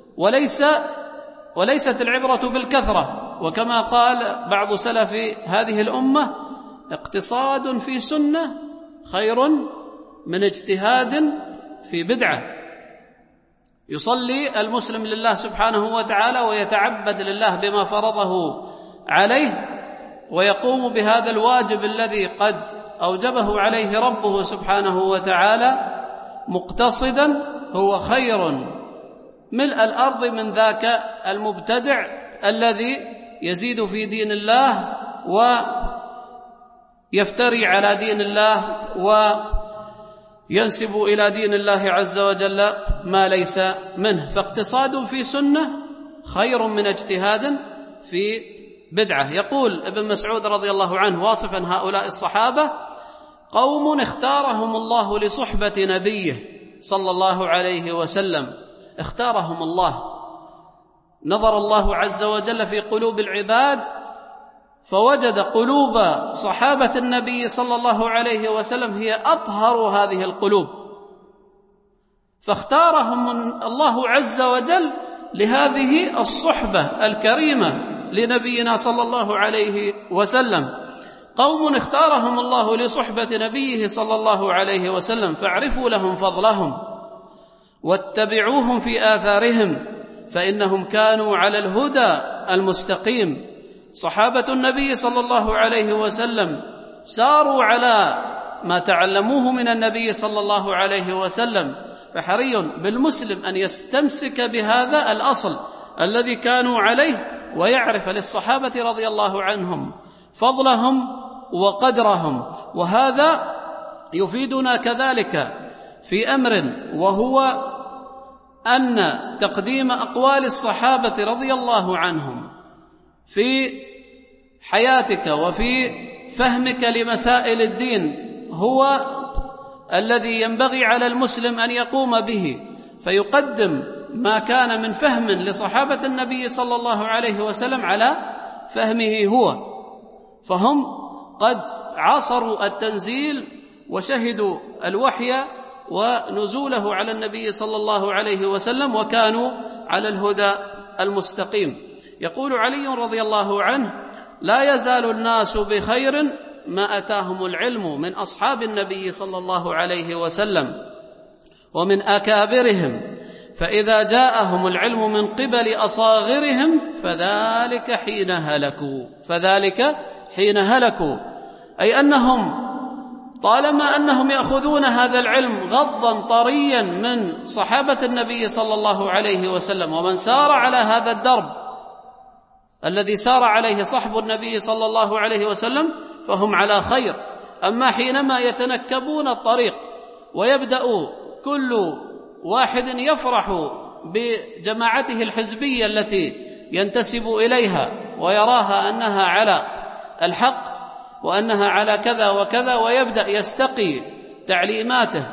وليست العبرة بالكثرة، وكما قال بعض سلف هذه الأمة: اقتصاد في سنة خير من اجتهاد في بدعة. يصلي المسلم لله سبحانه وتعالى ويتعبد لله بما فرضه عليه، ويقوم بهذا الواجب الذي قد أوجبه عليه ربه سبحانه وتعالى مقتصدا، هو خير ملء الأرض من ذاك المبتدع الذي يزيد في دين الله ويفتري على دين الله وينسب إلى دين الله عز وجل ما ليس منه. فاقتصاد في سنة خير من اجتهاد في بدعة. يقول ابن مسعود رضي الله عنه واصفا هؤلاء الصحابة: قوم اختارهم الله لصحبة نبيه صلى الله عليه وسلم. اختارهم الله، نظر الله عز وجل في قلوب العباد فوجد قلوب صحابة النبي صلى الله عليه وسلم هي أطهر هذه القلوب، فاختارهم الله عز وجل لهذه الصحبة الكريمة لنبينا صلى الله عليه وسلم. قوم اختارهم الله لصحبة نبيه صلى الله عليه وسلم، فاعرفوا لهم فضلهم واتبعوهم في آثارهم فإنهم كانوا على الهدى المستقيم. صحابة النبي صلى الله عليه وسلم ساروا على ما تعلموه من النبي صلى الله عليه وسلم، فحري بالمسلم أن يستمسك بهذا الأصل الذي كانوا عليه، ويعرف للصحابة رضي الله عنهم فضلهم وقدرهم. وهذا يفيدنا كذلك في أمر، وهو أن تقديم أقوال الصحابة رضي الله عنهم في حياتك وفي فهمك لمسائل الدين هو الذي ينبغي على المسلم أن يقوم به، فيقدم ما كان من فهم لصحابة النبي صلى الله عليه وسلم على فهمه هو، فهم قد عاصروا التنزيل وشهدوا الوحي ونزوله على النبي صلى الله عليه وسلم وكانوا على الهدى المستقيم. يقول علي رضي الله عنه: لا يزال الناس بخير ما أتاهم العلم من أصحاب النبي صلى الله عليه وسلم ومن أكابرهم، فإذا جاءهم العلم من قبل أصاغرهم فذلك حين هلكوا، أي أنهم طالما أنهم يأخذون هذا العلم غضا طريا من صحابة النبي صلى الله عليه وسلم ومن سار على هذا الدرب الذي سار عليه صحب النبي صلى الله عليه وسلم فهم على خير. أما حينما يتنكبون الطريق ويبدأ كل واحد يفرح بجماعته الحزبية التي ينتسب إليها ويراها أنها على الحق وأنها على كذا وكذا، ويبدأ يستقي تعليماته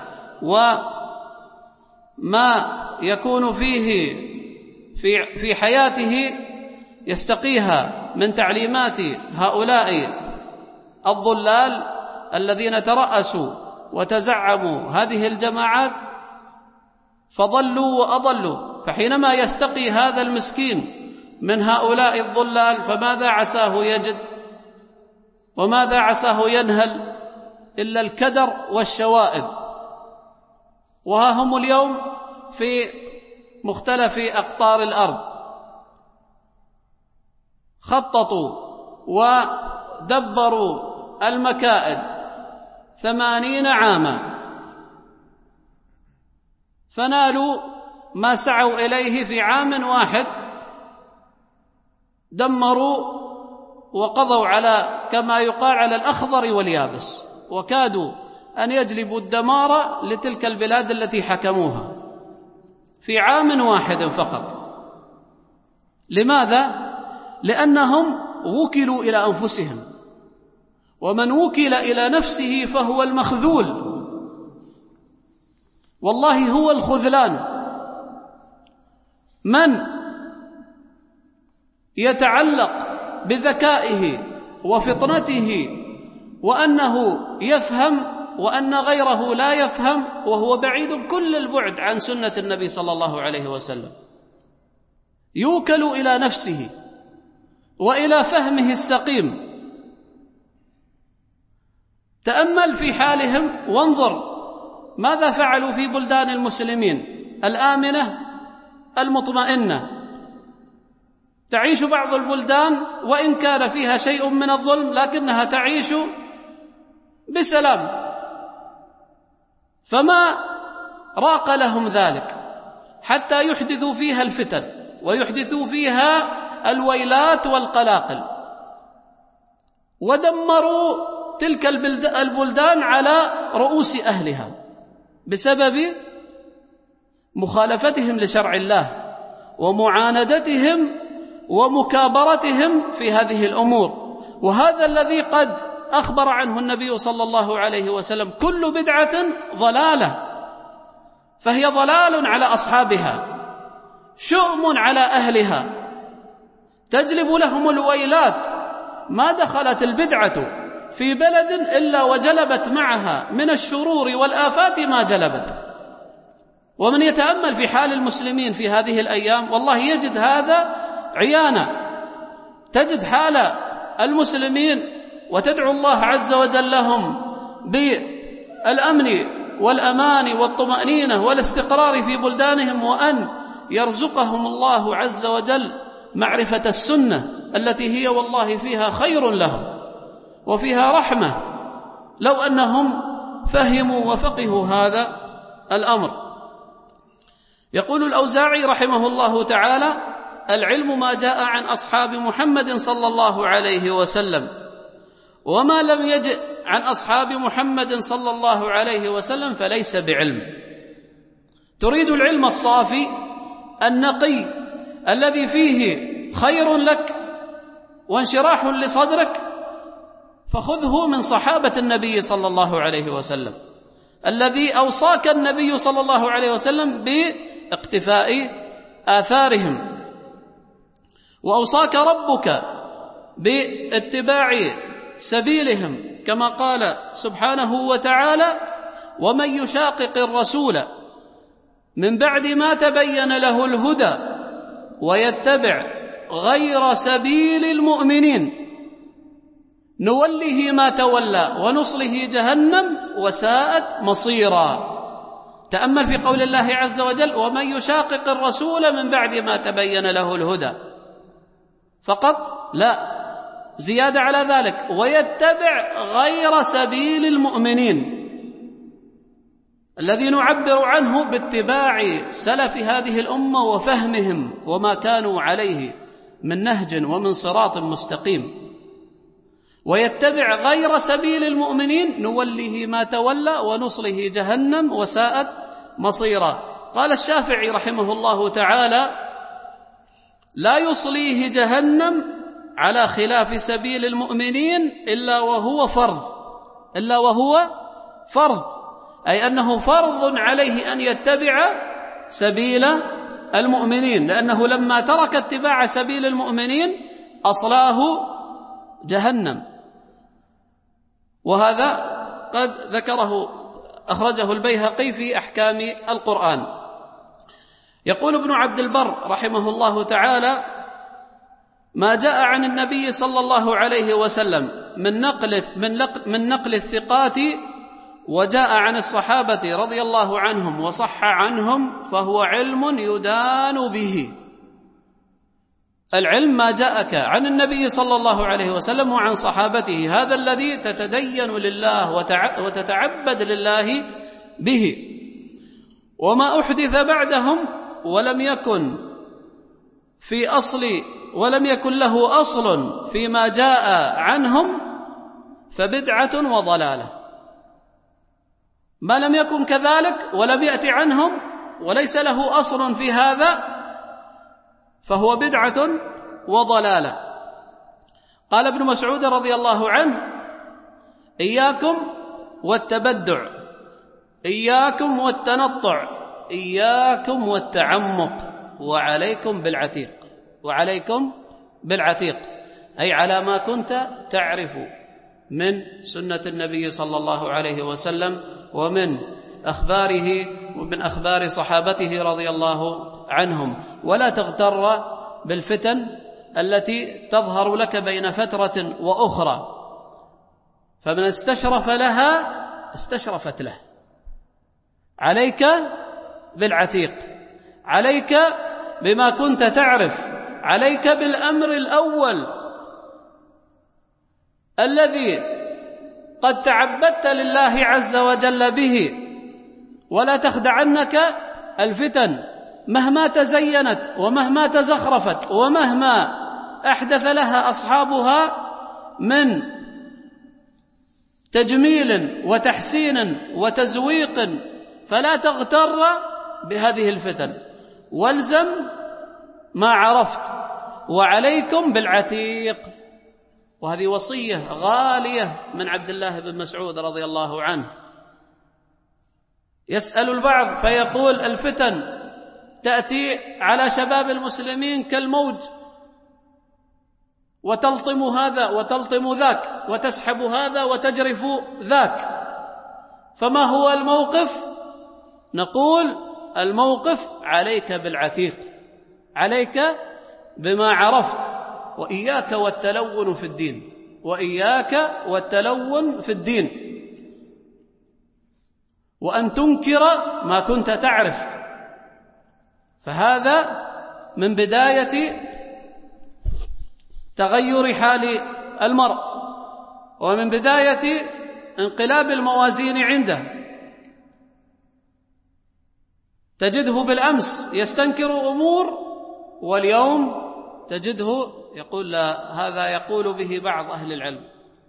وما يكون فيه في حياته يستقيها من تعليمات هؤلاء الضلال الذين ترأسوا وتزعموا هذه الجماعات فضلوا وأضلوا. فحينما يستقي هذا المسكين من هؤلاء الضلال فماذا عساه يجد وماذا عساه ينهل إلا الكدر والشوائب. وها هم اليوم في مختلف أقطار الأرض خططوا ودبروا المكائد 80 عاما فنالوا ما سعوا إليه في عام واحد، دمروا وقضوا على كما يقال على الأخضر واليابس، وكادوا أن يجلبوا الدمار لتلك البلاد التي حكموها في عام واحد فقط. لماذا؟ لأنهم وكلوا إلى أنفسهم، ومن وكل إلى نفسه فهو المخذول، والله هو الخذلان. من يتعلق بذكائه وفطنته وأنه يفهم وأن غيره لا يفهم، وهو بعيد كل البعد عن سنة النبي صلى الله عليه وسلم، يوكل إلى نفسه وإلى فهمه السقيم. تأمل في حالهم وانظر ماذا فعلوا في بلدان المسلمين الآمنة المطمئنة. تعيش بعض البلدان وإن كان فيها شيء من الظلم لكنها تعيش بسلام، فما راق لهم ذلك حتى يحدثوا فيها الفتن ويحدثوا فيها الويلات والقلاقل، ودمروا تلك البلدان على رؤوس أهلها بسبب مخالفتهم لشرع الله ومعاندتهم ومكابرتهم في هذه الأمور. وهذا الذي قد أخبر عنه النبي صلى الله عليه وسلم: كل بدعة ضلالة، فهي ضلال على أصحابها، شؤم على أهلها، تجلب لهم الويلات. ما دخلت البدعة في بلد إلا وجلبت معها من الشرور والآفات ما جلبت. ومن يتأمل في حال المسلمين في هذه الأيام والله يجد هذا عيانا، تجد حال المسلمين وتدعو الله عز وجل لهم بالأمن والأمان والطمأنينة والاستقرار في بلدانهم، وأن يرزقهم الله عز وجل معرفة السنة التي هي والله فيها خير لهم وفيها رحمة لو أنهم فهموا وفقهوا هذا الأمر. يقول الأوزاعي رحمه الله تعالى: العلم ما جاء عن أصحاب محمد صلى الله عليه وسلم، وما لم يجئ عن أصحاب محمد صلى الله عليه وسلم فليس بعلم. تريد العلم الصافي النقي الذي فيه خير لك وانشراح لصدرك، فخذه من صحابة النبي صلى الله عليه وسلم، الذي أوصاك النبي صلى الله عليه وسلم باقتفاء آثارهم، وأوصاك ربك باتباع سبيلهم، كما قال سبحانه وتعالى: ومن يشاقق الرسول من بعد ما تبين له الهدى ويتبع غير سبيل المؤمنين نوله ما تولى ونصله جهنم وساءت مصيرا. تأمل في قول الله عز وجل: ومن يشاقق الرسول من بعد ما تبين له الهدى، فقط لا، زيادة على ذلك: ويتبع غير سبيل المؤمنين، الذي نعبر عنه باتباع سلف هذه الأمة وفهمهم وما كانوا عليه من نهج ومن صراط مستقيم. ويتبع غير سبيل المؤمنين نوله ما تولى ونصله جهنم وساءت مصيرا. قال الشافعي رحمه الله تعالى: لا يصليه جهنم على خلاف سبيل المؤمنين إلا وهو فرض، أي أنه فرض عليه أن يتبع سبيل المؤمنين، لأنه لما ترك اتباع سبيل المؤمنين أصلاه جهنم. وهذا قد أخرجه البيهقي في أحكام القرآن. يقول ابن عبد البر رحمه الله تعالى: ما جاء عن النبي صلى الله عليه وسلم من نقل الثقات وجاء عن الصحابة رضي الله عنهم وصح عنهم فهو علم يدان به. العلم ما جاءك عن النبي صلى الله عليه وسلم وعن صحابته، هذا الذي تتدين لله وتتعبد لله به. وما أحدث بعدهم ولم يكن له أصل فيما جاء عنهم فبدعة وضلالة. ما لم يكن كذلك ولم يأتي عنهم وليس له أصل في هذا فهو بدعة وضلالة. قال ابن مسعود رضي الله عنه: إياكم والتبدع، إياكم والتنطع، إياكم والتعمق، وعليكم بالعتيق. وعليكم بالعتيق أي على ما كنت تعرف من سنة النبي صلى الله عليه وسلم ومن أخباره ومن أخبار صحابته رضي الله عنهم، ولا تغتر بالفتن التي تظهر لك بين فترة وأخرى، فمن استشرف لها استشرفت له. عليك بالعتيق، عليك بما كنت تعرف، عليك بالأمر الأول الذي قد تعبدت لله عز وجل به، ولا تخدعنك الفتن مهما تزينت ومهما تزخرفت ومهما أحدث لها أصحابها من تجميل وتحسين وتزويق، فلا تغتر بهذه الفتن، والزم ما عرفت. وعليكم بالعتيق، وهذه وصية غالية من عبد الله بن مسعود رضي الله عنه. يسأل البعض فيقول: الفتن تأتي على شباب المسلمين كالموج، وتلطم هذا وتلطم ذاك، وتسحب هذا وتجرف ذاك، فما هو الموقف؟ نقول: الموقف عليك بالعتيق، عليك بما عرفت، وإياك والتلون في الدين، وإياك والتلون في الدين، وأن تنكر ما كنت تعرف، فهذا من بداية تغير حال المرء، ومن بداية انقلاب الموازين عنده. تجده بالأمس يستنكر أمور، واليوم تجده يقول: لا، هذا يقول به بعض أهل العلم.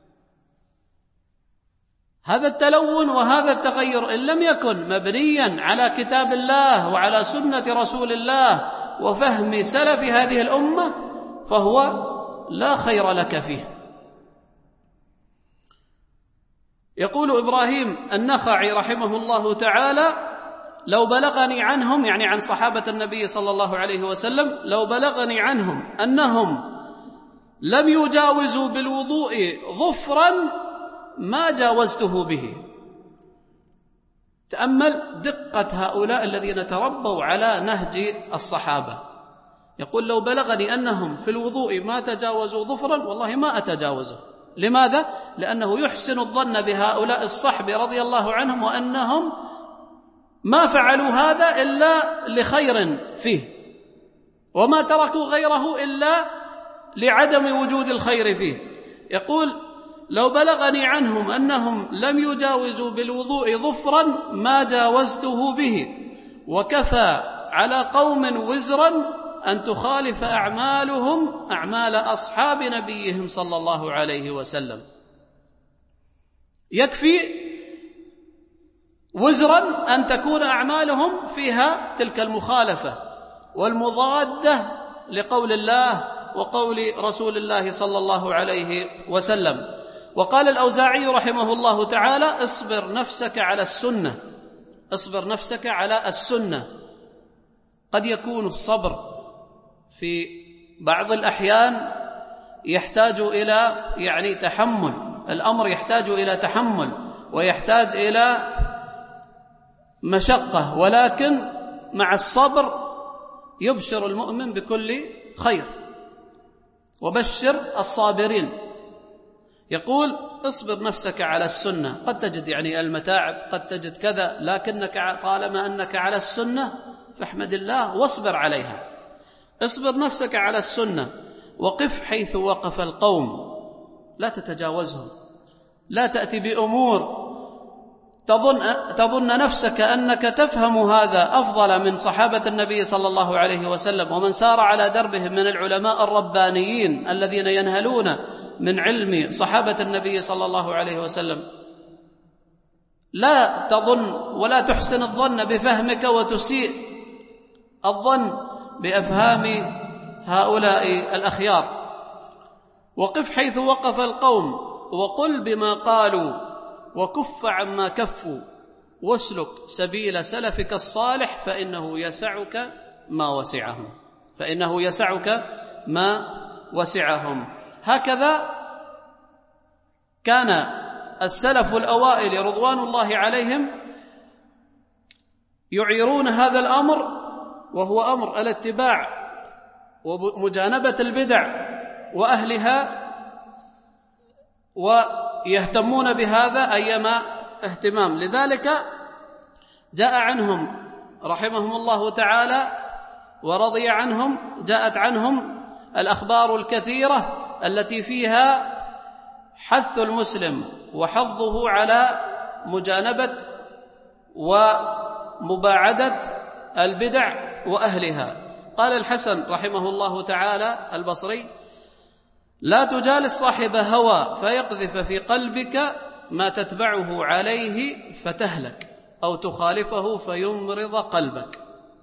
هذا التلون وهذا التغير إن لم يكن مبنيا على كتاب الله وعلى سنة رسول الله وفهم سلف هذه الأمة فهو لا خير لك فيه. يقول إبراهيم النخعي رحمه الله تعالى: لو بلغني عنهم، يعني عن صحابة النبي صلى الله عليه وسلم، لو بلغني عنهم أنهم لم يجاوزوا بالوضوء ظفرا ما جاوزته به. تأمل دقة هؤلاء الذين تربوا على نهج الصحابة. يقول: لو بلغني أنهم في الوضوء ما تجاوزوا ظفرا والله ما أتجاوزه. لماذا؟ لأنه يحسن الظن بهؤلاء الصحب رضي الله عنهم، وأنهم ما فعلوا هذا إلا لخير فيه، وما تركوا غيره إلا لعدم وجود الخير فيه. يقول: لو بلغني عنهم أنهم لم يجاوزوا بالوضوء ظفرا ما جاوزته به، وكفى على قوم وزرا أن تخالف أعمالهم أعمال أصحاب نبيهم صلى الله عليه وسلم. يكفي وزرا أن تكون أعمالهم فيها تلك المخالفة والمضادة لقول الله وقول رسول الله صلى الله عليه وسلم. وقال الأوزاعي رحمه الله تعالى: اصبر نفسك على السنة، اصبر نفسك على السنة. قد يكون الصبر في بعض الأحيان يحتاج إلى تحمل، الأمر يحتاج إلى تحمل ويحتاج إلى مشقة، ولكن مع الصبر يبشر المؤمن بكل خير. وبشر الصابرين. يقول: اصبر نفسك على السنة. قد تجد المتاعب، قد تجد كذا، لكنك طالما أنك على السنة فاحمد الله واصبر عليها. اصبر نفسك على السنة، وقف حيث وقف القوم، لا تتجاوزهم، لا تأتي بأمور تظن نفسك أنك تفهم هذا أفضل من صحابة النبي صلى الله عليه وسلم ومن سار على دربهم من العلماء الربانيين الذين ينهلون من علم صحابة النبي صلى الله عليه وسلم. لا تظن ولا تحسن الظن بفهمك وتسيء الظن بأفهام هؤلاء الأخيار. وقف حيث وقف القوم وقل بما قالوا وكف عما كفوا واسلك سبيل سلفك الصالح فإنه يسعك ما وسعهم. هكذا كان السلف الأوائل رضوان الله عليهم يعيرون هذا الأمر، وهو أمر الاتباع ومجانبة البدع وأهلها، ويهتمون بهذا أيما اهتمام. لذلك جاء عنهم رحمهم الله تعالى ورضي عنهم، جاءت عنهم الأخبار الكثيرة التي فيها حث المسلم وحظه على مجانبة ومباعدة البدع وأهلها. قال الحسن رحمه الله تعالى البصري: لا تجالس صاحب هوى فيقذف في قلبك ما تتبعه عليه فتهلك، أو تخالفه فيمرض قلبك.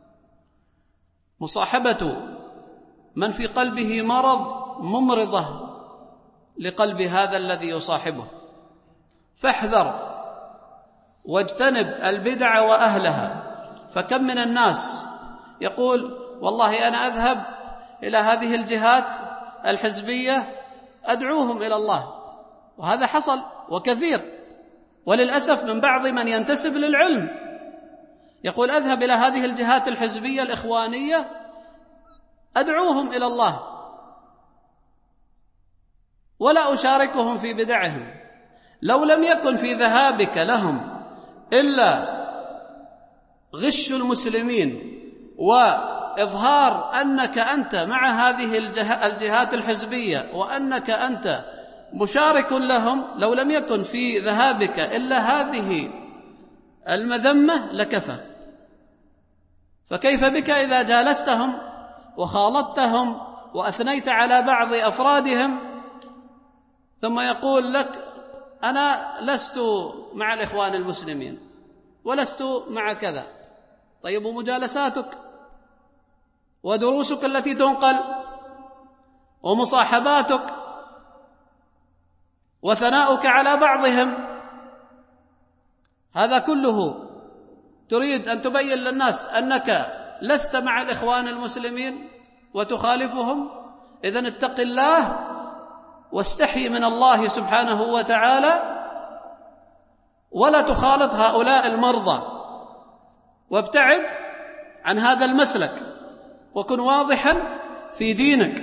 مصاحبة من في قلبه مرض ممرضة لقلب هذا الذي يصاحبه، فاحذر واجتنب البدع وأهلها. فكم من الناس يقول: والله أنا أذهب إلى هذه الجهات الحزبية أدعوهم إلى الله، وهذا حصل وكثير، وللأسف من بعض من ينتسب للعلم يقول: أذهب إلى هذه الجهات الحزبية الإخوانية أدعوهم إلى الله ولا أشاركهم في بدعهم. لو لم يكن في ذهابك لهم إلا غش المسلمين وإظهار أنك أنت مع هذه الجهات الحزبية وأنك أنت مشارك لهم، لو لم يكن في ذهابك إلا هذه المذمة لكفى. فكيف بك إذا جالستهم وخالطتهم وأثنيت على بعض أفرادهم ثم يقول لك: أنا لست مع الإخوان المسلمين ولست مع كذا. طيب، ومجالساتك ودروسك التي تنقل ومصاحباتك وثناؤك على بعضهم، هذا كله تريد أن تبين للناس أنك لست مع الإخوان المسلمين وتخالفهم؟ إذن اتق الله واستحي من الله سبحانه وتعالى، ولا تخالط هؤلاء المرضى، وابتعد عن هذا المسلك، وكن واضحا في دينك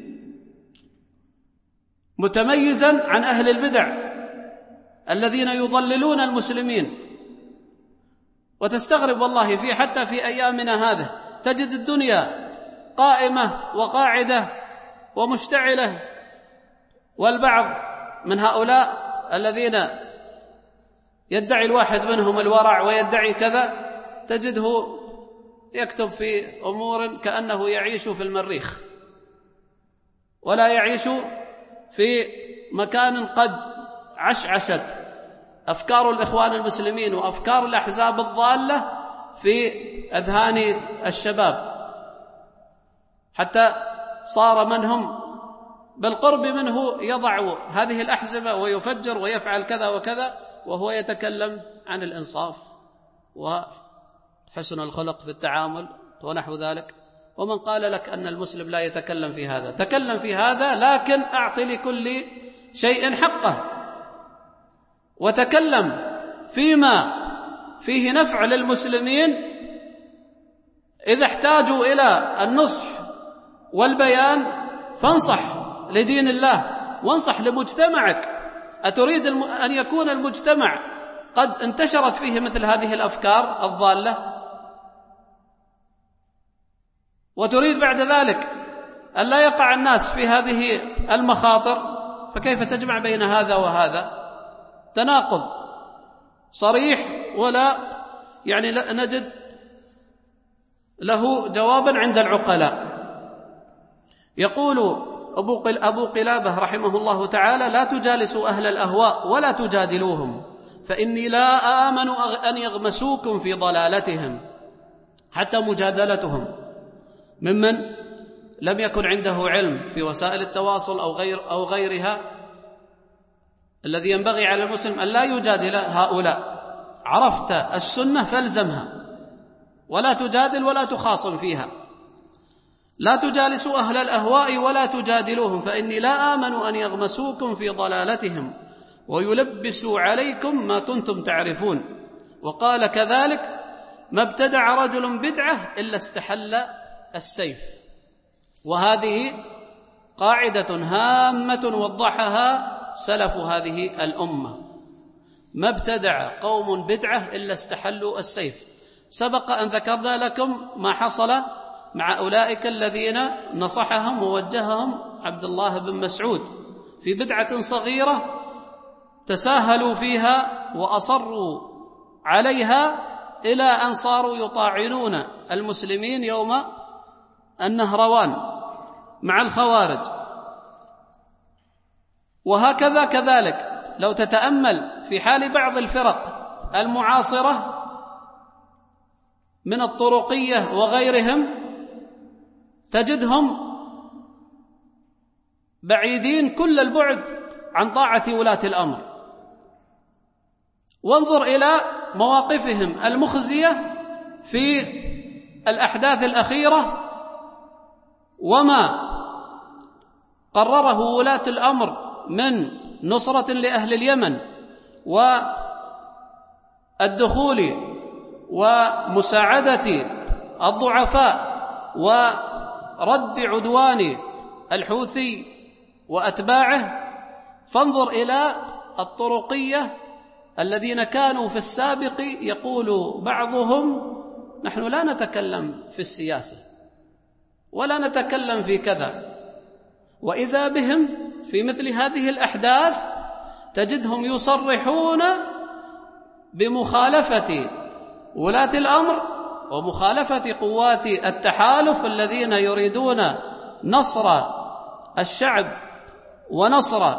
متميزا عن أهل البدع الذين يضللون المسلمين. وتستغرب والله حتى في أيامنا هذه تجد الدنيا قائمة وقاعدة ومشتعلة، والبعض من هؤلاء الذين يدعي الواحد منهم الورع ويدعي كذا تجده يكتب في أمور كأنه يعيش في المريخ، ولا يعيش في مكان قد عشعشت أفكار الإخوان المسلمين وأفكار الأحزاب الضالة في أذهان الشباب، حتى صار منهم بالقرب منه يضع هذه الأحزمة ويفجر ويفعل كذا وكذا، وهو يتكلم عن الإنصاف وحسن الخلق في التعامل ونحو ذلك. ومن قال لك أن المسلم لا يتكلم في هذا؟ تكلم في هذا، لكن أعط لكل شيء حقه، وتكلم فيما فيه نفع للمسلمين. إذا احتاجوا إلى النصح والبيان فانصح لدين الله وانصح لمجتمعك. أتريد أن يكون المجتمع قد انتشرت فيه مثل هذه الأفكار الضالة، وتريد بعد ذلك أن لا يقع الناس في هذه المخاطر؟ فكيف تجمع بين هذا وهذا؟ تناقض صريح، ولا نجد له جوابا عند العقلاء. يقول أبو قلابة رحمه الله تعالى: لا تجالسوا أهل الأهواء ولا تجادلوهم، فإني لا آمن أن يغمسوكم في ضلالتهم. حتى مجادلتهم ممن لم يكن عنده علم في وسائل التواصل أو غيرها، الذي ينبغي على المسلم أن لا يجادل هؤلاء. عرفت السنة فالزمها، ولا تجادل ولا تخاصم فيها. لا تجالسوا أهل الأهواء ولا تجادلوهم، فإني لا آمن أن يغمسوكم في ضلالتهم ويلبسوا عليكم ما كنتم تعرفون. وقال كذلك: ما ابتدع رجل بدعة إلا استحل السيف. وهذه قاعدة هامة وضحها سلف هذه الأمة: ما ابتدع قوم بدعة إلا استحلوا السيف. سبق أن ذكرنا لكم ما حصل مع أولئك الذين نصحهم ووجههم عبد الله بن مسعود في بدعة صغيرة تساهلوا فيها وأصروا عليها إلى أن صاروا يطاعنون المسلمين يوم النهروان مع الخوارج. وهكذا كذلك لو تتأمل في حال بعض الفرق المعاصرة من الطرقية وغيرهم تجدهم بعيدين كل البعد عن طاعة ولاة الأمر. وانظر إلى مواقفهم المخزية في الأحداث الأخيرة وما قرره ولاة الأمر من نصرة لأهل اليمن والدخول ومساعدة الضعفاء ورد عدوان الحوثي وأتباعه. فانظر إلى الطرقية الذين كانوا في السابق يقول بعضهم: نحن لا نتكلم في السياسة ولا نتكلم في كذا، وإذا بهم في مثل هذه الأحداث تجدهم يصرحون بمخالفة ولاة الأمر ومخالفة قوات التحالف الذين يريدون نصر الشعب ونصر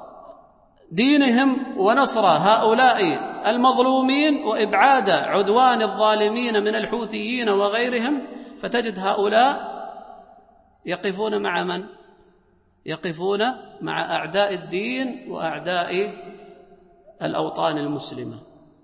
دينهم ونصر هؤلاء المظلومين وإبعاد عدوان الظالمين من الحوثيين وغيرهم. فتجد هؤلاء يقفون مع من؟ يقفون مع أعداء الدين وأعداء الأوطان المسلمة،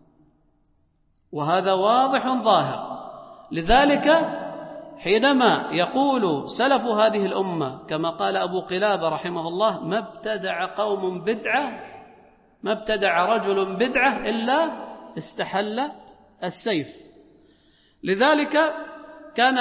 وهذا واضح ظاهر. لذلك حينما يقول سلف هذه الأمة كما قال أبو قلابة رحمه الله: ما ابتدع قوم بدعة، ما ابتدع رجل بدعة إلا استحل السيف. لذلك كان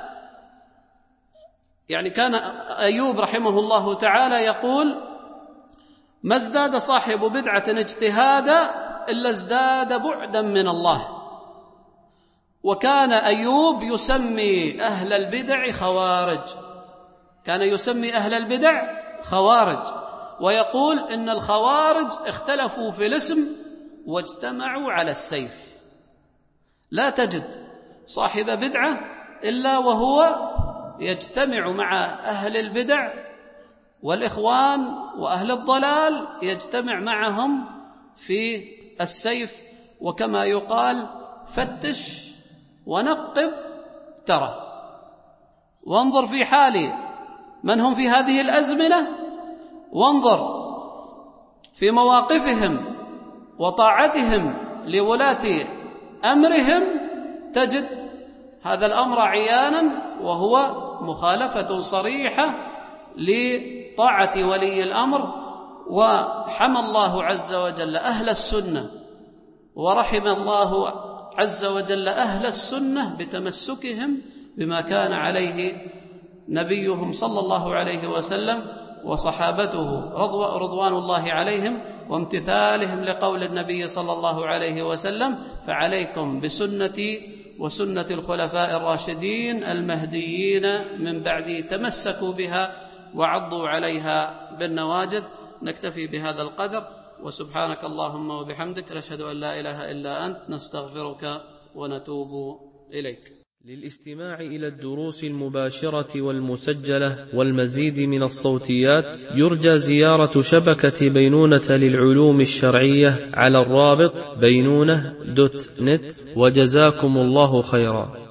أيوب رحمه الله تعالى يقول: ما ازداد صاحب بدعة اجتهادا إلا ازداد بعدا من الله. وكان أيوب يسمي أهل البدع خوارج، كان يسمي أهل البدع خوارج، ويقول إن الخوارج اختلفوا في الاسم واجتمعوا على السيف. لا تجد صاحب بدعة إلا وهو يجتمع مع أهل البدع، والإخوان وأهل الضلال يجتمع معهم في السيف. وكما يقال: فتش ونقب ترى. وانظر في حال من هم في هذه الأزمنة، وانظر في مواقفهم وطاعتهم لولاة أمرهم، تجد هذا الأمر عيانا، وهو مخالفة صريحة لطاعة ولي الأمر. وحمى الله عز وجل أهل السنة، ورحم الله عز وجل أهل السنة بتمسكهم بما كان عليه نبيهم صلى الله عليه وسلم وصحابته رضوان الله عليهم، وامتثالهم لقول النبي صلى الله عليه وسلم: فعليكم بسنتي وسنة الخلفاء الراشدين المهديين من بعدي، تمسكوا بها وعضوا عليها بالنواجذ. نكتفي بهذا القدر، وسبحانك اللهم وبحمدك، نشهد أن لا إله إلا أنت، نستغفرك ونتوب إليك. للاستماع إلى الدروس المباشرة والمسجلة والمزيد من الصوتيات يرجى زيارة شبكة بينونة للعلوم الشرعية على الرابط بينونة.net. وجزاكم الله خيرا.